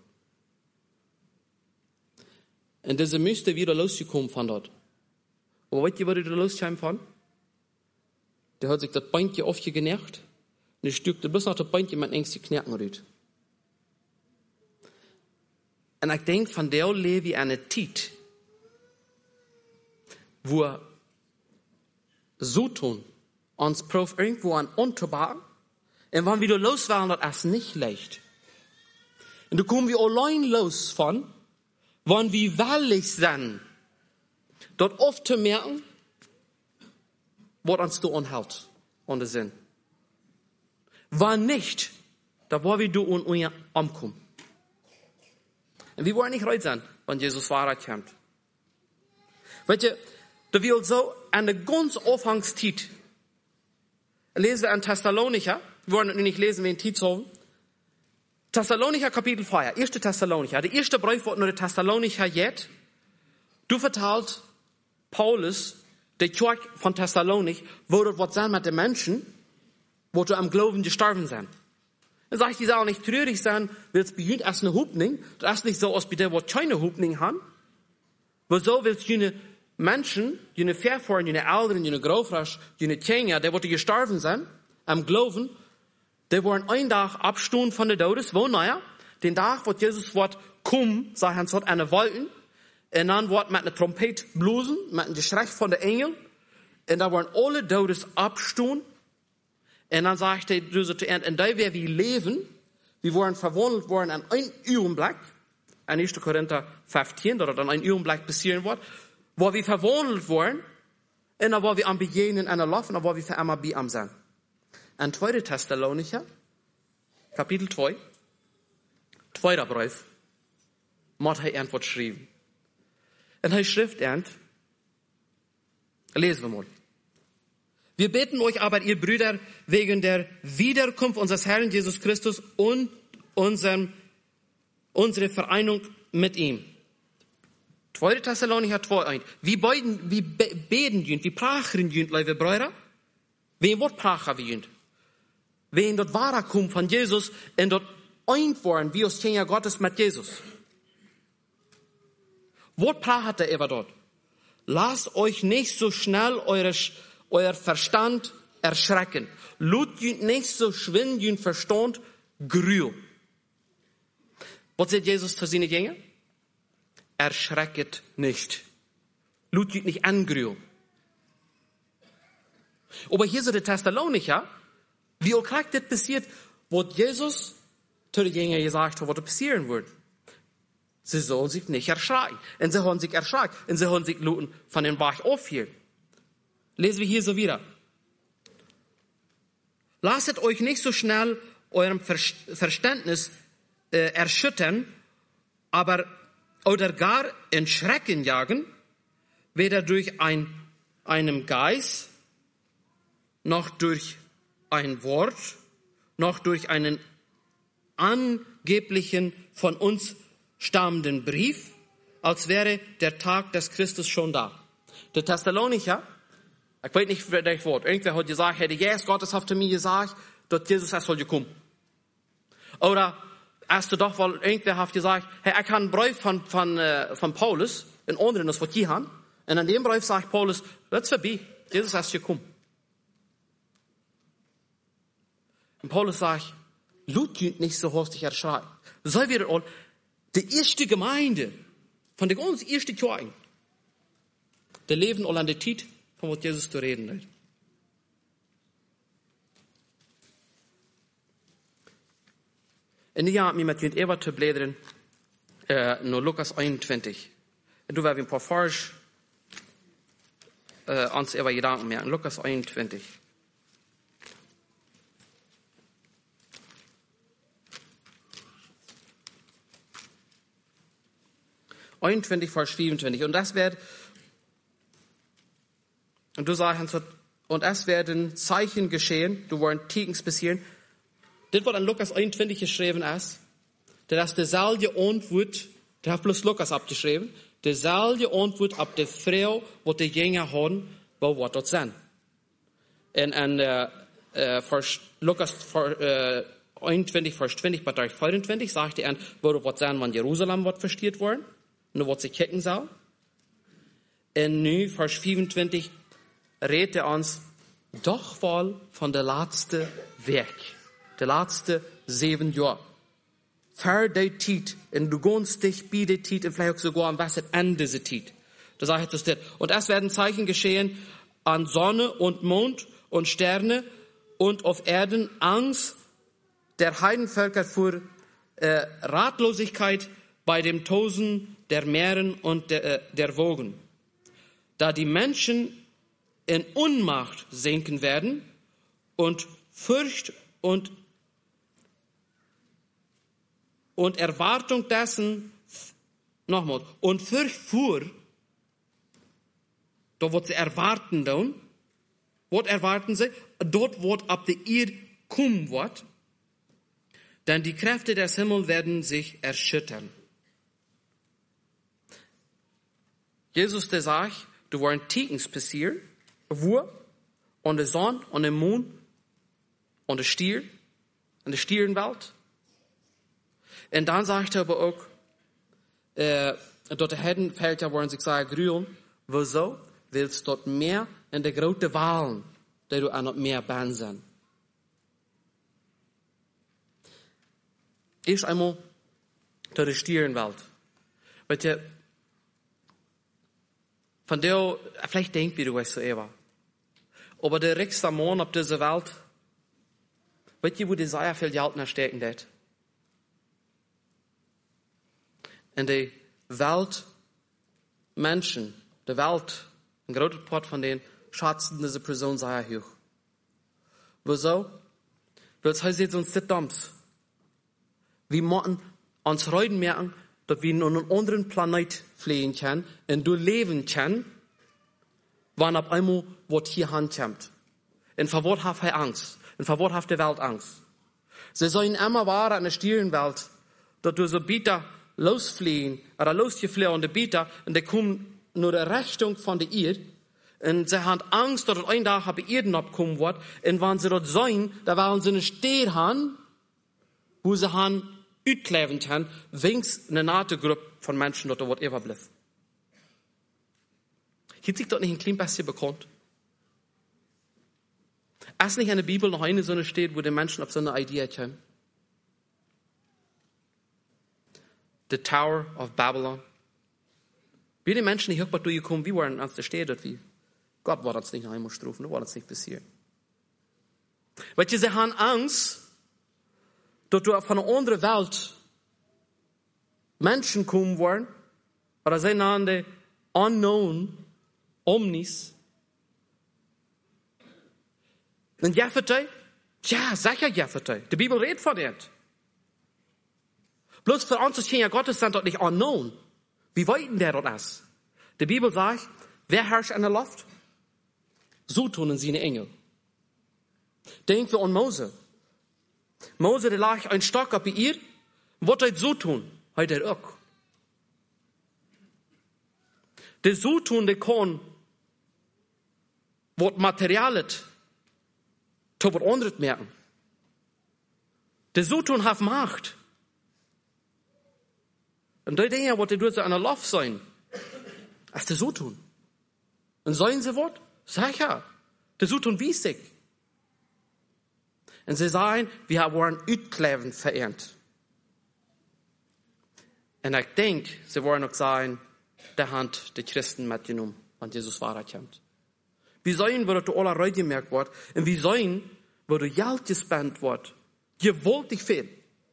Und diese müsste wieder losgekommen von dort. Aber weißt ihr, was die da losgekommen von? Der hat sich das Beintje aufgenervt und ich stückte bis nach das Beintje mit engste Knacken rührt. Und ich denke, von der lebe ich eine Zeit, wo er so tun, uns Prof irgendwo an unterbauen, und wenn wir da los waren, das ist nicht leicht. Und da kommen wir allein los von, wenn wir willig sind, dort oft zu merken, was uns da anhält, an der Sinn. Wenn nicht, da wollen wir da und uns ankommen. Und wir wollen nicht reut sein, wenn Jesus Wahrheit kommt. Weißt du, da will so eine ganz Anfangszeit, lesen wir in Thessalonicher, wir wollen nicht lesen, wenn wir haben. Thessalonicher Kapitel vier, erste Thessalonicher, der erste Brief wird nur der Thessalonicher jetzt. Du vertalt Paulus, der Kirche von Thessalonik, wo das was sein mit den Menschen, wo du am Glauben gestorben sind. Dann sag ich, die sollen nicht traurig sein, weil es beginnt erst eine Hupning, das ist nicht so, als bei der, wo keine Hupning haben. Wieso willst du jene Menschen, jene Verfahren, jene Eltern, jene Großvater, jene Kinder, die, wo die gestorben sind, am Glauben, die waren einen Tag abstunden von der Todes, wo, naja, den Tag, wo Jesus Wort kommen, sagt er, es hat eine Wolken, und dann wird mit einer Trompete blusen, mit einem Geschrei von den Engeln, und da waren alle Todes abstunden, und dann sagt er, du so zu Ende, und da wir wie leben, wir waren verwandelt worden an ein Augenblick, in erster Korinther fünfzehn, dass dann ein Augenblick passieren wird, wo wir verwandelt worden, und dann wo wir am Begegnen einer laufen, und wo wir für einmal bei am sein. Ein zweiter Thessalonicher, Kapitel zwei, zweiter Brief, muss er Antwort schreiben. Und er schrift ernt, lesen wir mal. Wir beten euch aber, ihr Brüder, wegen der Wiederkunft unseres Herrn Jesus Christus und unserem, unsere Vereinigung mit ihm. zweiter Thessalonicher zwei, eins. Wie beiden, wie beten jünd, wie prachen jünd, liebe Brüder? Wen wird prachen wir jünd? wenn dort wahrer kommt von Jesus und dort einfahren, wie aus Kinder Gottes mit Jesus. Was pracht er über dort? Lasst euch nicht so schnell eure, euer Verstand erschrecken. Lut nicht so schwind jün Verstand grühl. Was sagt Jesus zu seinen Jüngern? Erschrecket nicht. Lut nicht angrühl. Aber hier sind die Thessalonicher, wie auch gleich das passiert, was Jesus zu den Jüngern gesagt hat, was passieren wird. Sie sollen sich nicht erschrecken. Und sie haben sich erschreckt. Und sie haben sich Luten von dem Bach aufhielt. Lesen wir hier so wieder. Lasst euch nicht so schnell eurem Verständnis äh, erschüttern, aber oder gar in Schrecken jagen, weder durch ein, einen Geist, noch durch ein Wort, noch durch einen angeblichen von uns stammenden Brief, als wäre der Tag des Christus schon da. Der Thessalonicher, ich weiß nicht, wer das Wort, irgendwer hat gesagt, hätte Jesus Gottes hat zu mir gesagt, dass Jesus erst soll gekommen. Oder erst doch, weil irgendwer hat gesagt, hey, ich habe einen Brief von, von, äh, von Paulus, in anderen, das wird die haben, und an dem Brief sagt Paulus, das ist vorbei, Jesus ist erst gekommen. Und Paulus sagt, Lut nicht so hastig erschrecken. So wird all die erste Gemeinde von der ganz ersten Kirche, der leben all an der Zeit, von was Jesus zu reden hat. In dem Jahr, mit dem Eva zu blättern, äh, nur Lukas einundzwanzig. Und du wirst ein paar Vers, äh, uns über Gedanken merken. Lukas einundzwanzig. einundzwanzig, Vers vierundzwanzig. Und das wird, und du sagst, und es werden Zeichen geschehen, du werden Tigens passieren. Das, was an Lukas einundzwanzig geschrieben ist, das ist derselbe Antwort, der hat bloß Lukas abgeschrieben, derselbe Antwort ab der Frau, wo die Jünger haben, wo was dort sind. Und an äh, äh, Vers, Lukas äh, einundzwanzig, Vers zwanzig, bei vierundzwanzig, sagte er, wo du was sein, wann Jerusalem wird verstiert worden. Nur was sie kicken soll. Und nu, Vers vierundzwanzig, redet er uns doch wohl von der letzten Weg. Der letzten sieben Jahre. Für die Zeit, und du gehst dich bei der Zeit, und vielleicht auch sogar am besten Ende dieser Zeit. Da sagt es das. Und es werden Zeichen geschehen an Sonne und Mond und Sterne und auf Erden Angst der Heidenvölker vor äh, Ratlosigkeit bei dem Tosen der Meeren und der, äh, der Wogen. Da die Menschen in Unmacht sinken werden und Furcht und, und Erwartung dessen, nochmal, und Furcht vor, da wird sie erwarten dann, was erwarten sie? Dort wird ab der Erde kommen wird, denn die Kräfte des Himmels werden sich erschüttern. Jesus, der sagt, du werden Tigens passieren, wo, und der Sonne, und der Mond, und der Stier, und der Stierenwelt. Und dann sagt er aber auch, äh, dort Herden fällt ja, wo sich sagen, grünen, wieso willst du dort mehr in der großen Wahlen, die du auch noch mehr bansen? Erst einmal zu der Stierenwelt. Weil ihr, von der, vielleicht denkt wie du es so eher. Aber der reichste Mann auf dieser Welt, weißt du, wo die sehr viel Geld erstecken hat? In der Welt Menschen, der Welt, ein großer Part von denen, schätzen diese Person sehr hoch. Wieso? Weil es heißt uns das Dumms. Wir müssen uns heute merken, dass wir in einen anderen Planet fliehen können und du leben können, wann ab einmal was hier ankommt. Und vor was hat er Angst? Und vor was hat die Welt Angst? Sie sollen immer wahr an der Stierenwelt, dass du so bitter losfliehen, oder losgeflohen und bitter, und die kommen nur der Richtung von der Erde, Und sie haben Angst, dass es ein Tag bei ihnen abkommen wird. Und wenn sie dort sein, da werden sie eine Stelle haben, wo sie haben, uitkleven haben, wenigstens eine nate Gruppe von Menschen dort, dort überbleibt. Hier sich dort nicht ein klein bisschen bekannt. Ist nicht in der Bibel noch eine so eine steht, wo die Menschen auf so eine Idee kommen? The Tower of Babylon. Wie die Menschen, die hier durchgekommen, wie waren ans der Steht dort wie? Gott war uns nicht einmal strufen, war uns nicht passiert. Weil sie haben Angst, dass du von einer anderen Welt Menschen kommen wollen, oder sie nennen die unknown, omnis. Und Jephthah, ja, sicher Jephthah. Die Bibel redet von dem. Bloß für uns ist Kinder Gottes sind dort nicht unknown. Wie wollten der dort ist? Die Bibel sagt, wer herrscht in der Luft? So tun sie eine Engel. Denken wir an Mose. Mose, der lag ein Stock auf ihr. Was er so tun? Hat er auch. Der so tun, der kann, was Material ist, zu was anderes merken. Der so tun hat Macht. Und die Dinge, was die durch an der Luft sein, als der so tun. Und sollen sie was? Sicher. Der so tun wie sich. Und sie sagen, wir haben Utkleven verehrt. Und ich denke, sie wollen auch sagen, der Hand die Christen mitgenommen, wenn Jesus weiterkommt. Wie sollen wir, dass du alle Reue gemerkt wird, und wie sollen, wo du Geld gespendet wird, gewaltig viel.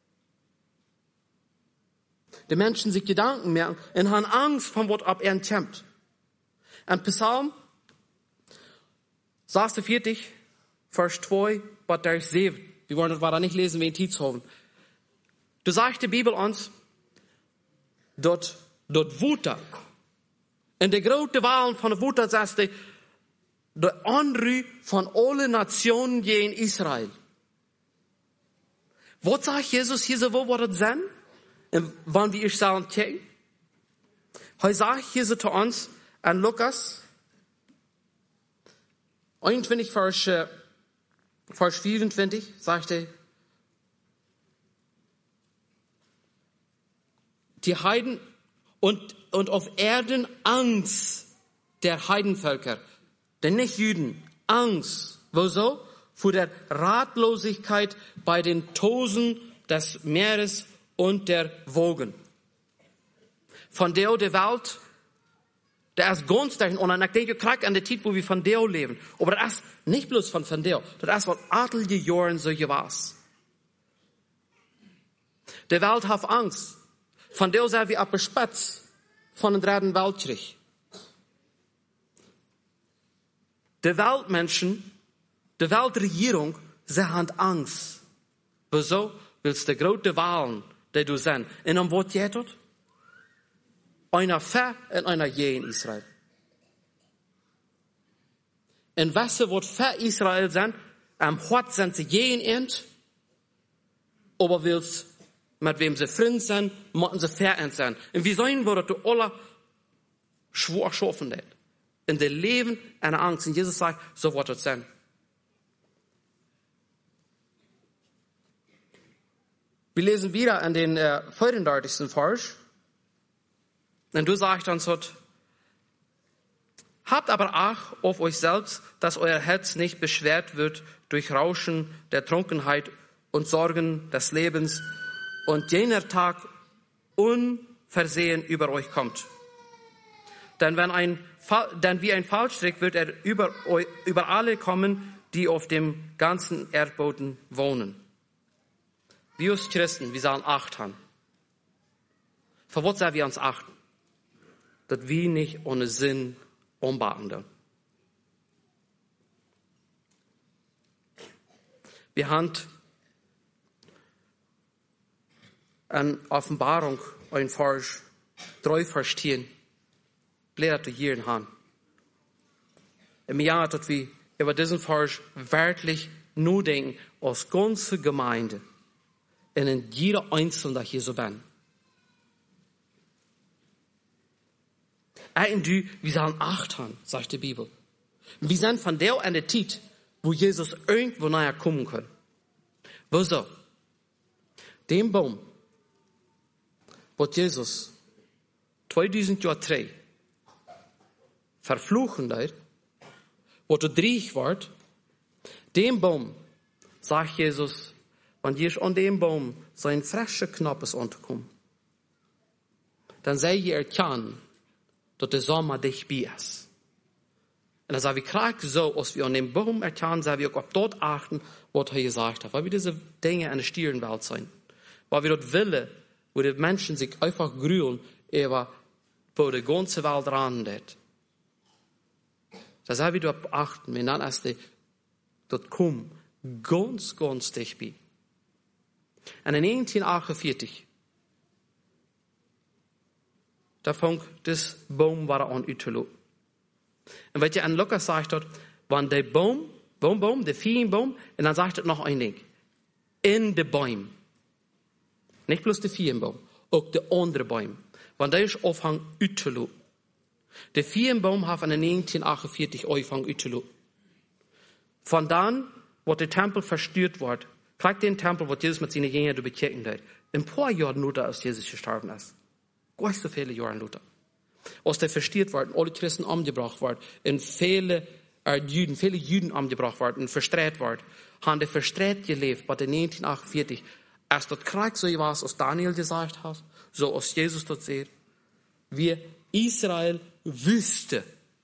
Die Menschen sich Gedanken merken und haben Angst von was ab ihnen kommt. Und Psalm sechsundvierzig, Vers zwei, was da ist sieben. Wir wollen das weiter nicht lesen, wie in Tietzhofen. Du sagst die Bibel uns, dort, dort Wuter. In der großen Wahlen von der Wuter sagst du, der Anrü von allen Nationen je in Israel. Was sagt Jesus hier so, wo das sein? Und wann wir ich sagen, okay? Heute sagt Jesus zu uns, an Lukas, einundzwanzig, Vers, äh, Vers vierundzwanzig, sagt er, die Heiden und, und auf Erden Angst der Heidenvölker, der Nichtjüden, Angst. Wieso? Vor der Ratlosigkeit bei den Tosen des Meeres und der Wogen. Von der der Welt, der ist ganz dahin, und ich denke, gerade an der Zeit, wo wir von der leben, aber das ist nicht bloß von, von der, das ist was adelige Jahren so gewesen. Der Welt hat Angst. Von der sind wir abgespatzt von dem dritten Weltkrieg. Die Weltmenschen, die Weltregierung, sie haben Angst. Wieso? Weil es die große Wahlen, die du sind. Und um was geht das? Einer Ver und einer Je in Israel. Und was sie wird für Israel sind, am Hort sind sie Je in End, aber willst mit wem sie Freund sind, müssen sie Verend sein. Und wie sollen wir das alle schwach schaffen? In der Leben eine Angst. Und Jesus sagt, so wird es sein. Wir lesen wieder an den äh, vierunddreißigsten Vers. Und du sagst dann so, habt aber Acht auf euch selbst, dass euer Herz nicht beschwert wird durch Rauschen der Trunkenheit und Sorgen des Lebens und jener Tag unversehen über euch kommt. Denn wenn ein, denn wie ein Fallstrick wird er über, über alle kommen, die auf dem ganzen Erdboden wohnen. Wir als Christen, wir sollen Acht haben. Für was sollen wir uns achten? Dass wir nicht ohne Sinn umbauen. Wir haben an Offenbarung ein Vers drei verstehen. Lehrt du hier in Hand. Im Jahr, dass wir über diesen Vers wirklich nur denken, als ganze Gemeinde, und in jeder Einzelne, der hier so bin. Und du, wir sollen Acht haben, sagt die Bibel. Wir sind von der an der Zeit, wo Jesus irgendwo näher kommen kann. Wieso? Dem Baum, wird Jesus zweitausend Jahre drei verfluchen leid, wo du dreich wird, dem Baum, sagt Jesus, wenn ihr an dem Baum sein frische Knappes ankommt, dann sei ihr erkennen, dass der Sommer dich bei ist. Und dann sagen wir gerade so, als wir an dem Baum erkennen, sagen wir auch dort achten, was er gesagt hat. Weil wir diese Dinge in der Stierenwelt sein. Weil wir dort willen, wo die Menschen sich einfach grühen, aber wo die ganze Welt randet. Da sagen wir dort achten, wenn dann erst dort kommen, ganz, ganz dicht bei. Und in neunzehnhundertachtundvierzig, da fängt das Baum war an Utelo. Und wenn ihr an Lukas sagt dort, wenn der Baum, Baum, Baum, der Feenbaum, und dann sagt er noch ein Ding. In de Baum. Nicht bloß der Feenbaum, auch der andere Baum. Wenn der ist aufhang Utelo. Der Feenbaum hat in neunzehnhundertachtundvierzig aufhang Utelo. Von dann, wo der Tempel verstört wird, kriegt den Tempel, wo Jesus mit seinen Jüngern bekehren hat. Ein paar Jahre nur da, als Jesus gestorben ist. Gar so viele Jahre Luther. Als der verstört wird, alle Christen umgebracht wird, und viele äh, Juden, viele Juden umgebracht werden, und verstreut wird, haben die verstreut gelebt, bei den neunzehnhundertachtundvierzig, als das Krieg so war, als Daniel gesagt hat, so als Jesus dort sieht, wie Israel wüsste,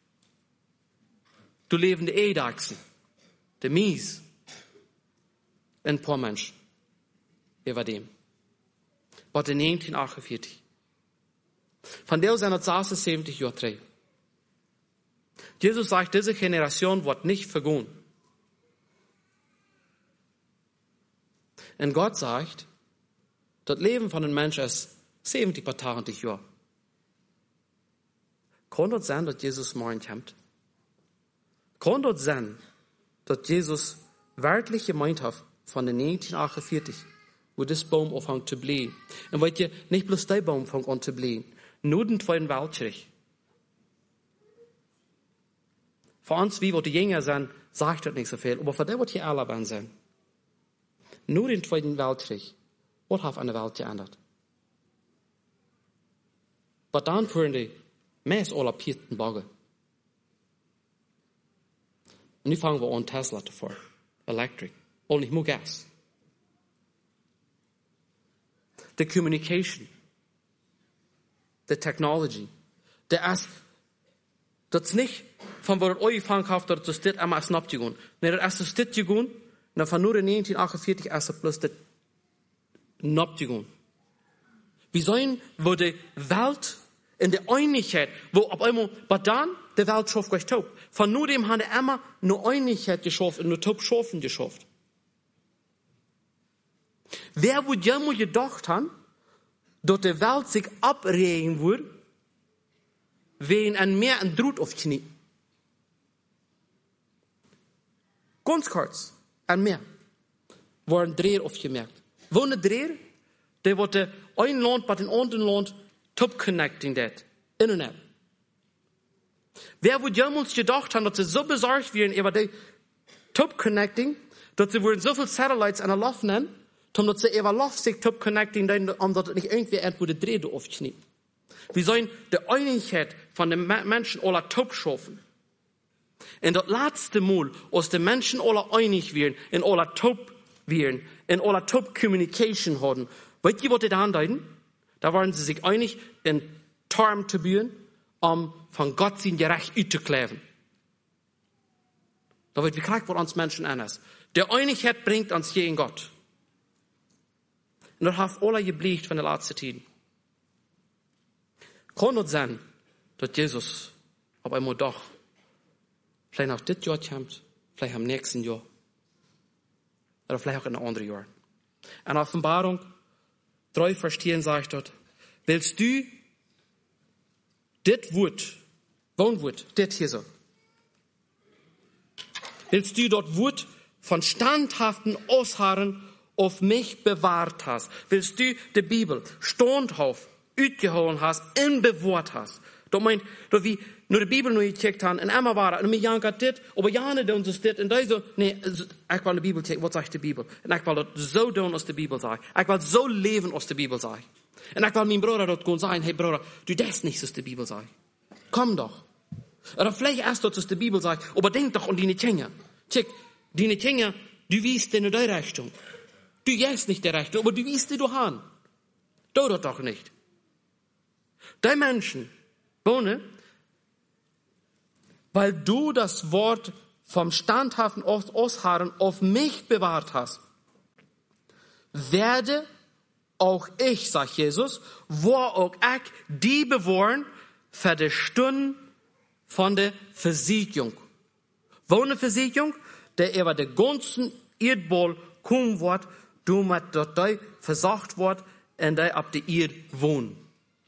du lebende Eidachsen, der Mies, ein paar Menschen, über dem. Bei den neunzehnhundertachtundvierzig. Von der sind es sechsundsiebzig Jahre drei. Jesus sagt, diese Generation wird nicht vergehen. Und Gott sagt, das Leben von einem Menschen ist siebzig bis achtzig Jahre. Kann das sein, dass Jesus morgen kommt? Kann das sein, dass Jesus wörtlich gemeint hat, von den neunzehnhundertachtundvierzig, wo das Baum anfängt zu blühen? Und weil ihr nicht bloß der Baum fängt an zu blühen, nur den Zweiten Weltkrieg. Für uns, wie wir die Jünger sind, sagt das nicht so viel, aber für die, was hier alle bei sind. Nur den Zweiten Weltkrieg, was hat an der Welt geändert? Aber dann fuhren die meist alle Pieten Bagger. Und nu fangen wir an, Tesla zu fahren. Electric. Und nicht nur Gas. The communication. The technology. Der ist, das ist nicht von wo das angefangen hat, dass das das einmal snappt gegangen. Nee, das ist das gegangen, und dann von nur in neunzehnhundertachtundvierzig ist das plus das snappt gegangen. Wir sollen, wo die Welt in der Einigkeit, wo auf einmal, aber dann, der Welt schafft gleich taub. Von nur dem haben er immer nur Einigkeit geschafft und nur taub schaffen geschafft. Wer would jemals gedacht haben, dass die Welt sich abregen würde, wenn ein Meer ein Drut aufknie. Ganz kurz, ein Meer. Wo ein Dreher aufgemerkt. Wo ein Dreher, der wurde ein Land bei dem anderen Land top connecting that. Internet. Wer would jemals gedacht haben, dass sie so besorgt wären über die top connecting, dass sie würden so viele Satellites an der Luft nehmen, damit sie über Luft sich top connecting, um dass nicht irgendwie irgendwo die Dreher aufknie. Wir sollen die Einigkeit von den Menschen alle top schaffen. Und das letzte Mal, als die Menschen alle einig werden, in alle top werden, in alle top Communication haben, weißt ihr, was die da andeuten? Da waren sie sich einig, in Term zu bauen, um von Gott sein Gerecht auszuklären. Da wird wie gesagt, was uns Menschen anders. Die Einigkeit bringt uns gegen Gott. Und das hat alle gebleicht von der letzten Zeit. Kann nicht sein, dass Jesus auf einmal doch vielleicht auch dieses Jahr kommt, vielleicht am nächsten Jahr. Oder vielleicht auch in einem anderen Jahr. In Offenbarung drei Verstehen sagt dort, willst du das Wort, Wohnwort, das hier so, willst du dort Wort von standhaften Ausharren auf mich bewahrt hast? Willst du die Bibel standhaft ausgehauen hast, in bewahrt hast? Da meint, da wie nur die Bibel nur gekickt haben, und immer war, und mir jankert dit, aber ja nicht uns ist dit, und da so, nee, ich will die Bibel checken, was sagt die Bibel? Und ich will das so tun, was die Bibel sagt. Ich will so leben, was die Bibel sagt. Und ich will meinem Bruder dort gehen sagen, hey Bruder, du das nicht, was die Bibel sagt. Komm doch. Oder vielleicht erst dort, was die Bibel sagt, aber denk doch an deine Kinder. Check, deine Kinder, du weißt in der Richtung. Du gehst nicht der Richtung, aber du weißt, die du hast. Du dort doch nicht. Die Menschen wohnen, weil du das Wort vom standhaften Ausharren auf mich bewahrt hast, werde auch ich, sagt Jesus, wo auch ich die bewahren für die Stunde von der Versiegung. Wo eine Versiegung? Der über den ganzen Erdball kommen wird, du mit dort versagt wird, und der ab der Erde wohnen.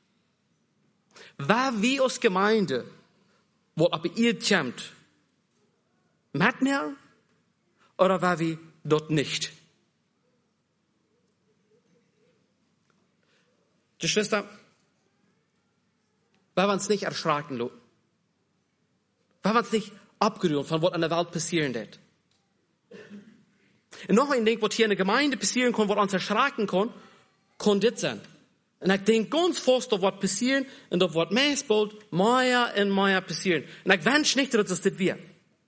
Wer wie als Gemeinde, wo ab der Erde kommt, mit mir, oder wer wie dort nicht? Die Schwester, weil wir uns nicht erschrecken lassen. Weil wir uns nicht abgerührt von was an der Welt passieren wird. Und noch ein Ding, was hier in der Gemeinde passieren kann, was uns erschrecken kann, kann das sein. Und ich denke ganz fest, dass was passieren, und das wird meistens mehr und mehr passieren. Und ich wünsche nicht, dass es das wird.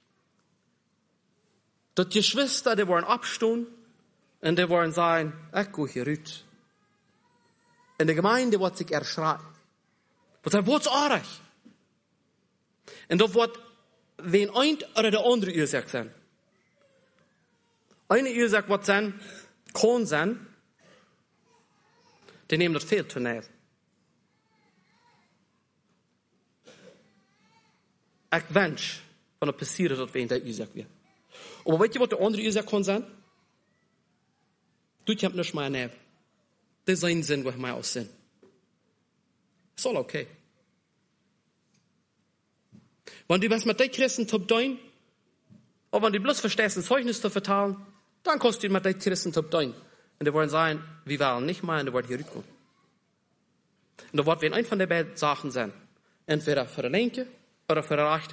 Dass die Geschwister, die wollen abstehen, und die wollen sagen, ich gehe hier raus. In der Gemeinde wird sich erschrecken. Was sagt, was ist arg? Und das wird, wenn ein oder der andere Ursache sein. Eine Ursache wird sein, kann sein, die nehmen das viel zu nahe. Ich wünsche, wenn das passiert, dass wir in der Ursache wird. Aber weißt du, was der andere Ursache kann sein? Du kommst nicht mehr nahe. Das ist ein Sinn, wo ich mal aussehen. Ist all okay. Wenn du was mit den Christen top dein, aber wenn du bloß verstehst, ein Zeugnis zu verteilen, dann kannst du mit den Christen top dein. Und die wollen sagen, wir wollen nicht mehr, und die wollen hier rüberkommen. Und da wird wir ein von den beiden Sachen sein. Entweder für den Linke oder für den Rechte.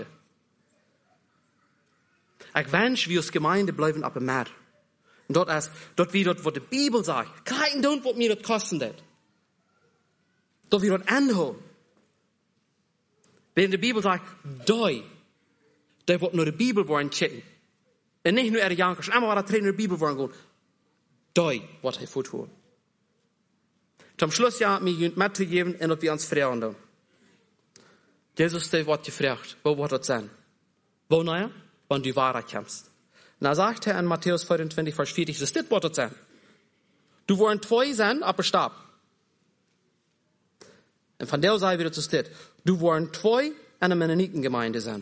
Ich wünsche, wir als Gemeinde bleiben aber mehr. Und dort ist, dort wie dort, wo die Bibel sagt, kein Dund, was mir das kosten wird. Dort wie dort anholen. Wenn die Bibel sagt, doi, der wird nur die Bibel wollen checken. Und nicht nur ihre Jankers, einmal war der Trainer die Bibel wollen gehen. Doi, was er vortun. Zum Schluss ja, mir mitzugeben, und dass wir uns fragen. Jesus, der wird gefragt, wo wird das sein? Wo naja? Wenn du Wahrheit kommst. Na sagt er in Matthäus vierundzwanzig, Vers vierzig, das ist das, was das sein. Du wollen zwei sein, aber starb. Und von der Seite wird es das. Du wollen zwei in einer Mennonitengemeinde sein.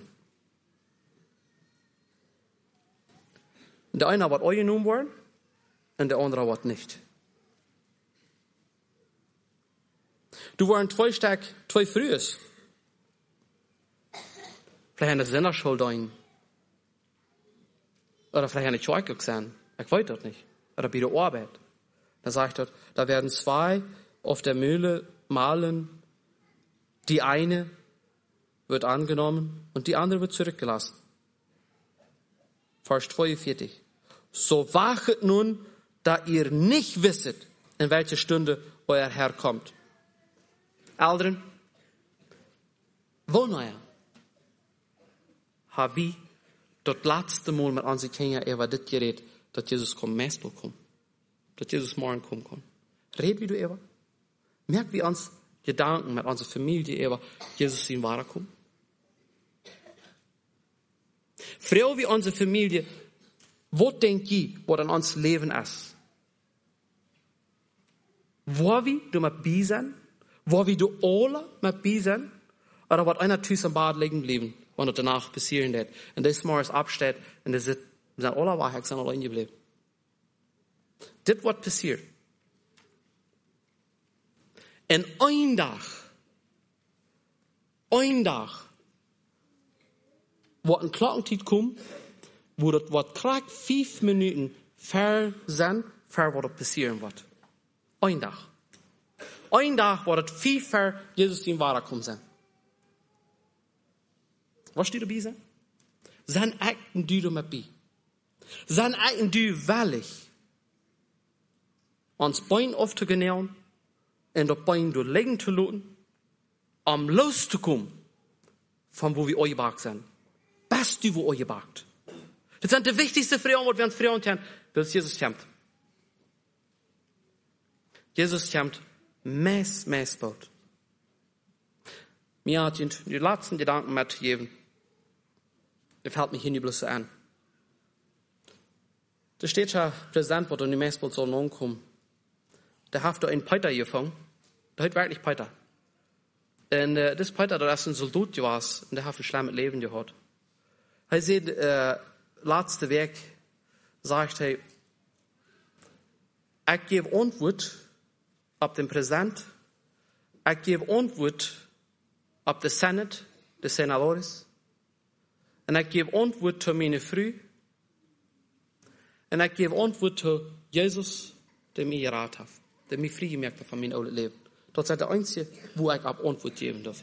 Und der eine wird euch genommen worden, und der andere wird nicht. Du wollen zwei stark, zwei frühes. Vielleicht eine Sinnerschuld ein. Oder vielleicht eine Schweige sein. Ich weiß das nicht. Oder bei der Arbeit. Da sagt er, da werden zwei auf der Mühle mahlen. Die eine wird angenommen und die andere wird zurückgelassen. Vers zweiundvierzig. So wachet nun, da ihr nicht wisset, in welche Stunde euer Herr kommt. Elderen, wo naja? Hab ich das letzte Mal mit unseren Kindern über das geredet, dass Jesus kommt, meistens kommt. Dass Jesus morgen kommen kann. Red wie du über. Merk wie uns Gedanken mit unserer Familie über Jesus in Wahre kommt. Frau wie unsere Familie, was denkt ihr, was an uns Leben ist? Wo wir du mit bei sein? Wo wir du alle mit bei sein? Oder wird einer Tüß am Bad liegen bleiben, wenn das danach passieren wird? Und das morgens absteht, und das sind alle Wahrheit, sind allein geblieben. Das wird passieren. En ein Tag, ein Tag, wird ein Glockentiet kommen, wo das Wort kriegt fünf Minuten ver sein, ver was das passieren wird. Ein Tag. Ein Tag wird das fünf ver Jesus in Wahre kommen sein. Was steht dabei sein? Zijn acten du met bij. Zijn acten du wellig. Ons bein auf te genemen en dat bein door liggen te laten, om los te komen van wo we ooit zijn. Best du wo ooit bakt. Dat zijn de wichtigste vragen wat we aan het vragen hebben, dat Jezus komt. Jezus komt meest, meest bald. Mir hat die letzten Gedanken mitgegeben. Das fällt mich hin bloß an. Da steht schon, Präsident, wo du nicht meist bald so ankommen. Der hat da einen Peter gefangen. Der hat wirklich Peter. Und äh, das Peter, der ist ein Soldat gewesen. Und der hat ein schlimmes Leben gehabt. Er sieht, äh, letzte Weg, sagt er, ich gebe Antwort auf den Präsident. Ich gebe Antwort auf den Senat, den Senatores. Und ich gebe Antwort zu meiner Frau. Und ich gebe Antwort zu Jesus, der mich geraten hat, der mich frei gemacht hat von meinem alten Leben. Das ist der einzige, wo ich ab Antwort geben darf.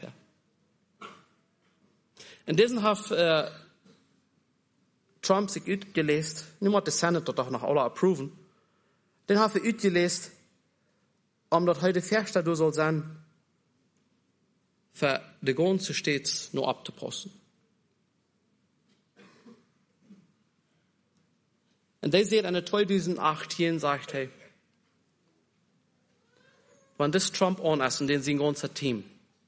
In diesem hat äh, Trump sich ausgelesen, nicht mal der Senat dort auch noch alle approven. Den hat er ausgelesen, um dort heute festgestellt soll sein, für die ganze Stadt nur abzupassen. Und der sieht in zweitausendachtzehn, sagt er, wenn das Trump on ist und den sein ganzes Team,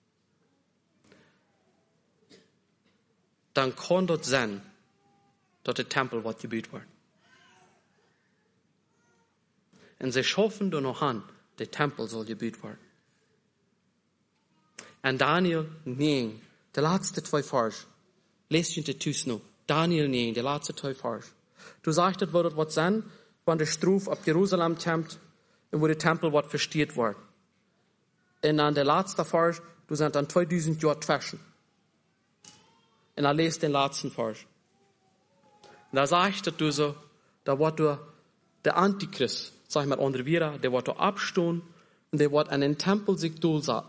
dann kann dort sein, dass der Tempel wird gebaut wird. Und sie schaffen da noch an, der Tempel soll gebaut werden. Und Daniel neun, der letzte zwei Vers, lest ihn dazu noch. Daniel neun, der letzte zwei Vers. Du sagst, das wird was sein, wenn der Struf auf Jerusalem kommt und wo der Tempel wird versteht wird. Und dann der letzte Vers, du sind dann zweitausend Jahre zwischen. Und dann lest den letzten Vers. Und da sagst du so, da wird du der Antichrist, sag ich mal andere wieder, der wird du abstehen und der wird an den Tempel sich durchsetzen.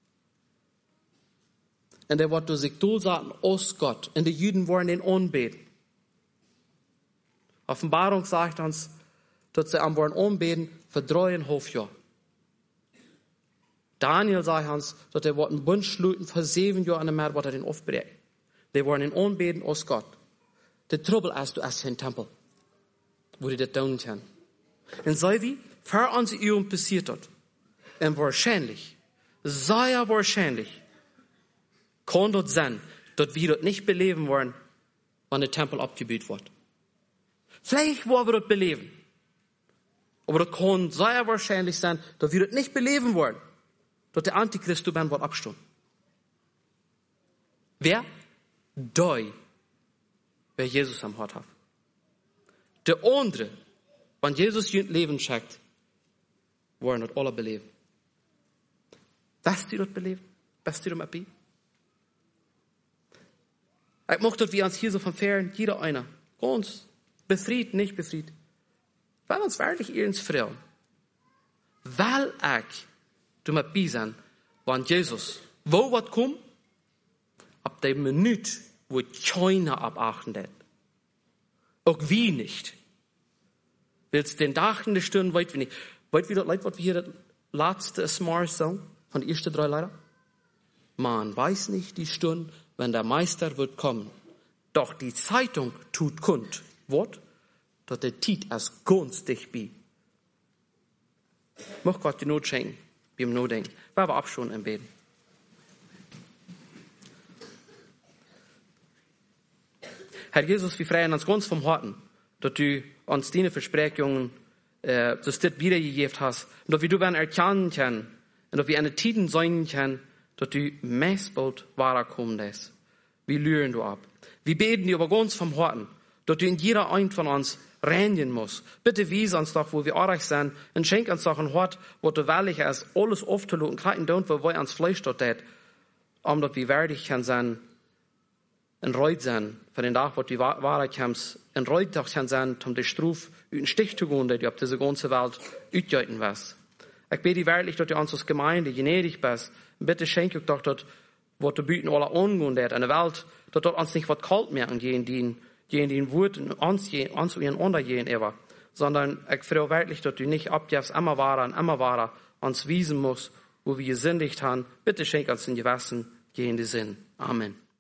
Und der wird sich durchsetzen aus Gott. Und die Juden wollen ihn anbeten. Offenbarung sagt uns, dass sie am wollen anbeten für dreieinhalb Jahre. Daniel sagt uns, dass er einen Bund schluten für sieben Jahre an der Meer, wird er den aufbrechen. Die wollen ihn anbeten aus Gott. Der Trouble ist, du hast keinen Tempel, wo die das tun können. Und so wie vor uns Jahren passiert hat, und wahrscheinlich, sehr wahrscheinlich, kann dort sein, dass wir das nicht beleben wollen, wenn der Tempel abgebaut wird. Vielleicht wollen wir das beleben. Aber das kann sehr wahrscheinlich sein, dass wir das nicht beleben wollen, dass der Antichrist über wird abstehen. Wer? Doi, wer Jesus am Hort hat. Der andere, wenn Jesus ihr Leben schenkt, wollen das alle beleben. Weißt du das beleben? Weißt du das dabei? Ich möchte, dass wir uns hier so von fern, jeder einer, ganz befriedigt, nicht befriedigt, weil uns wirklich ins Frauen, weil ich du mit bei sein, wenn Jesus, wo was kommt, ab der Minute, wo keiner abachten wird. Auch wie nicht. Willst den Tag in der Stunde weit wie nicht. Weit wie das Leid, was wir hier das letzte Smart sagen, von den ersten drei Leiter? Man weiß nicht die Stunde, wenn der Meister wird kommen. Doch die Zeitung tut kund. Wort, dass der Tiet erst ganz dicht bei. Mach Gott die Not schenken, beim Notdenken. Wir aber abschauen im Beten. Herr Jesus, wir freuen uns ganz vom Herzen, dass du uns deine Versprechungen, äh, dass du das wiedergegeben hast, und dass wir du werden erkennen können, und dass wir eine Tiden sein können, dass du meist bald wahrer kommen lässt. Wir lüren du ab. Wir beten dir aber ganz vom Herzen, dass du in jeder ein von uns reinigen musst. Bitte wies uns doch, wo wir artig sind, und schenk uns doch ein Hort, wo du willig ist, alles aufzulassen, kleinen Don't, wo wir ans Fleisch dort hat, um dass wir würdig kann sein, en reut sein, für den Tag, wo die Wahrheit kommt, en reut kann sein, um die Struf einen Stich zu gehen, die auf diese ganze Welt ausgehalten wird. Ich bete wirklich, dass du uns als Gemeinde gnädig bist. Und bitte schenke ich doch, dass, was der Büten alle angehen wird in der Welt, dass dort uns nicht was kalt merken gehen, die in den Worten uns uns ihren untergehen ever, sondern ich frage wirklich, dass du nicht abgibst, immer wahrer und immer wahrer uns wiesen musst, wo wir gesündigt haben. Bitte schenk uns den Gewissen gehende Sinn. Amen.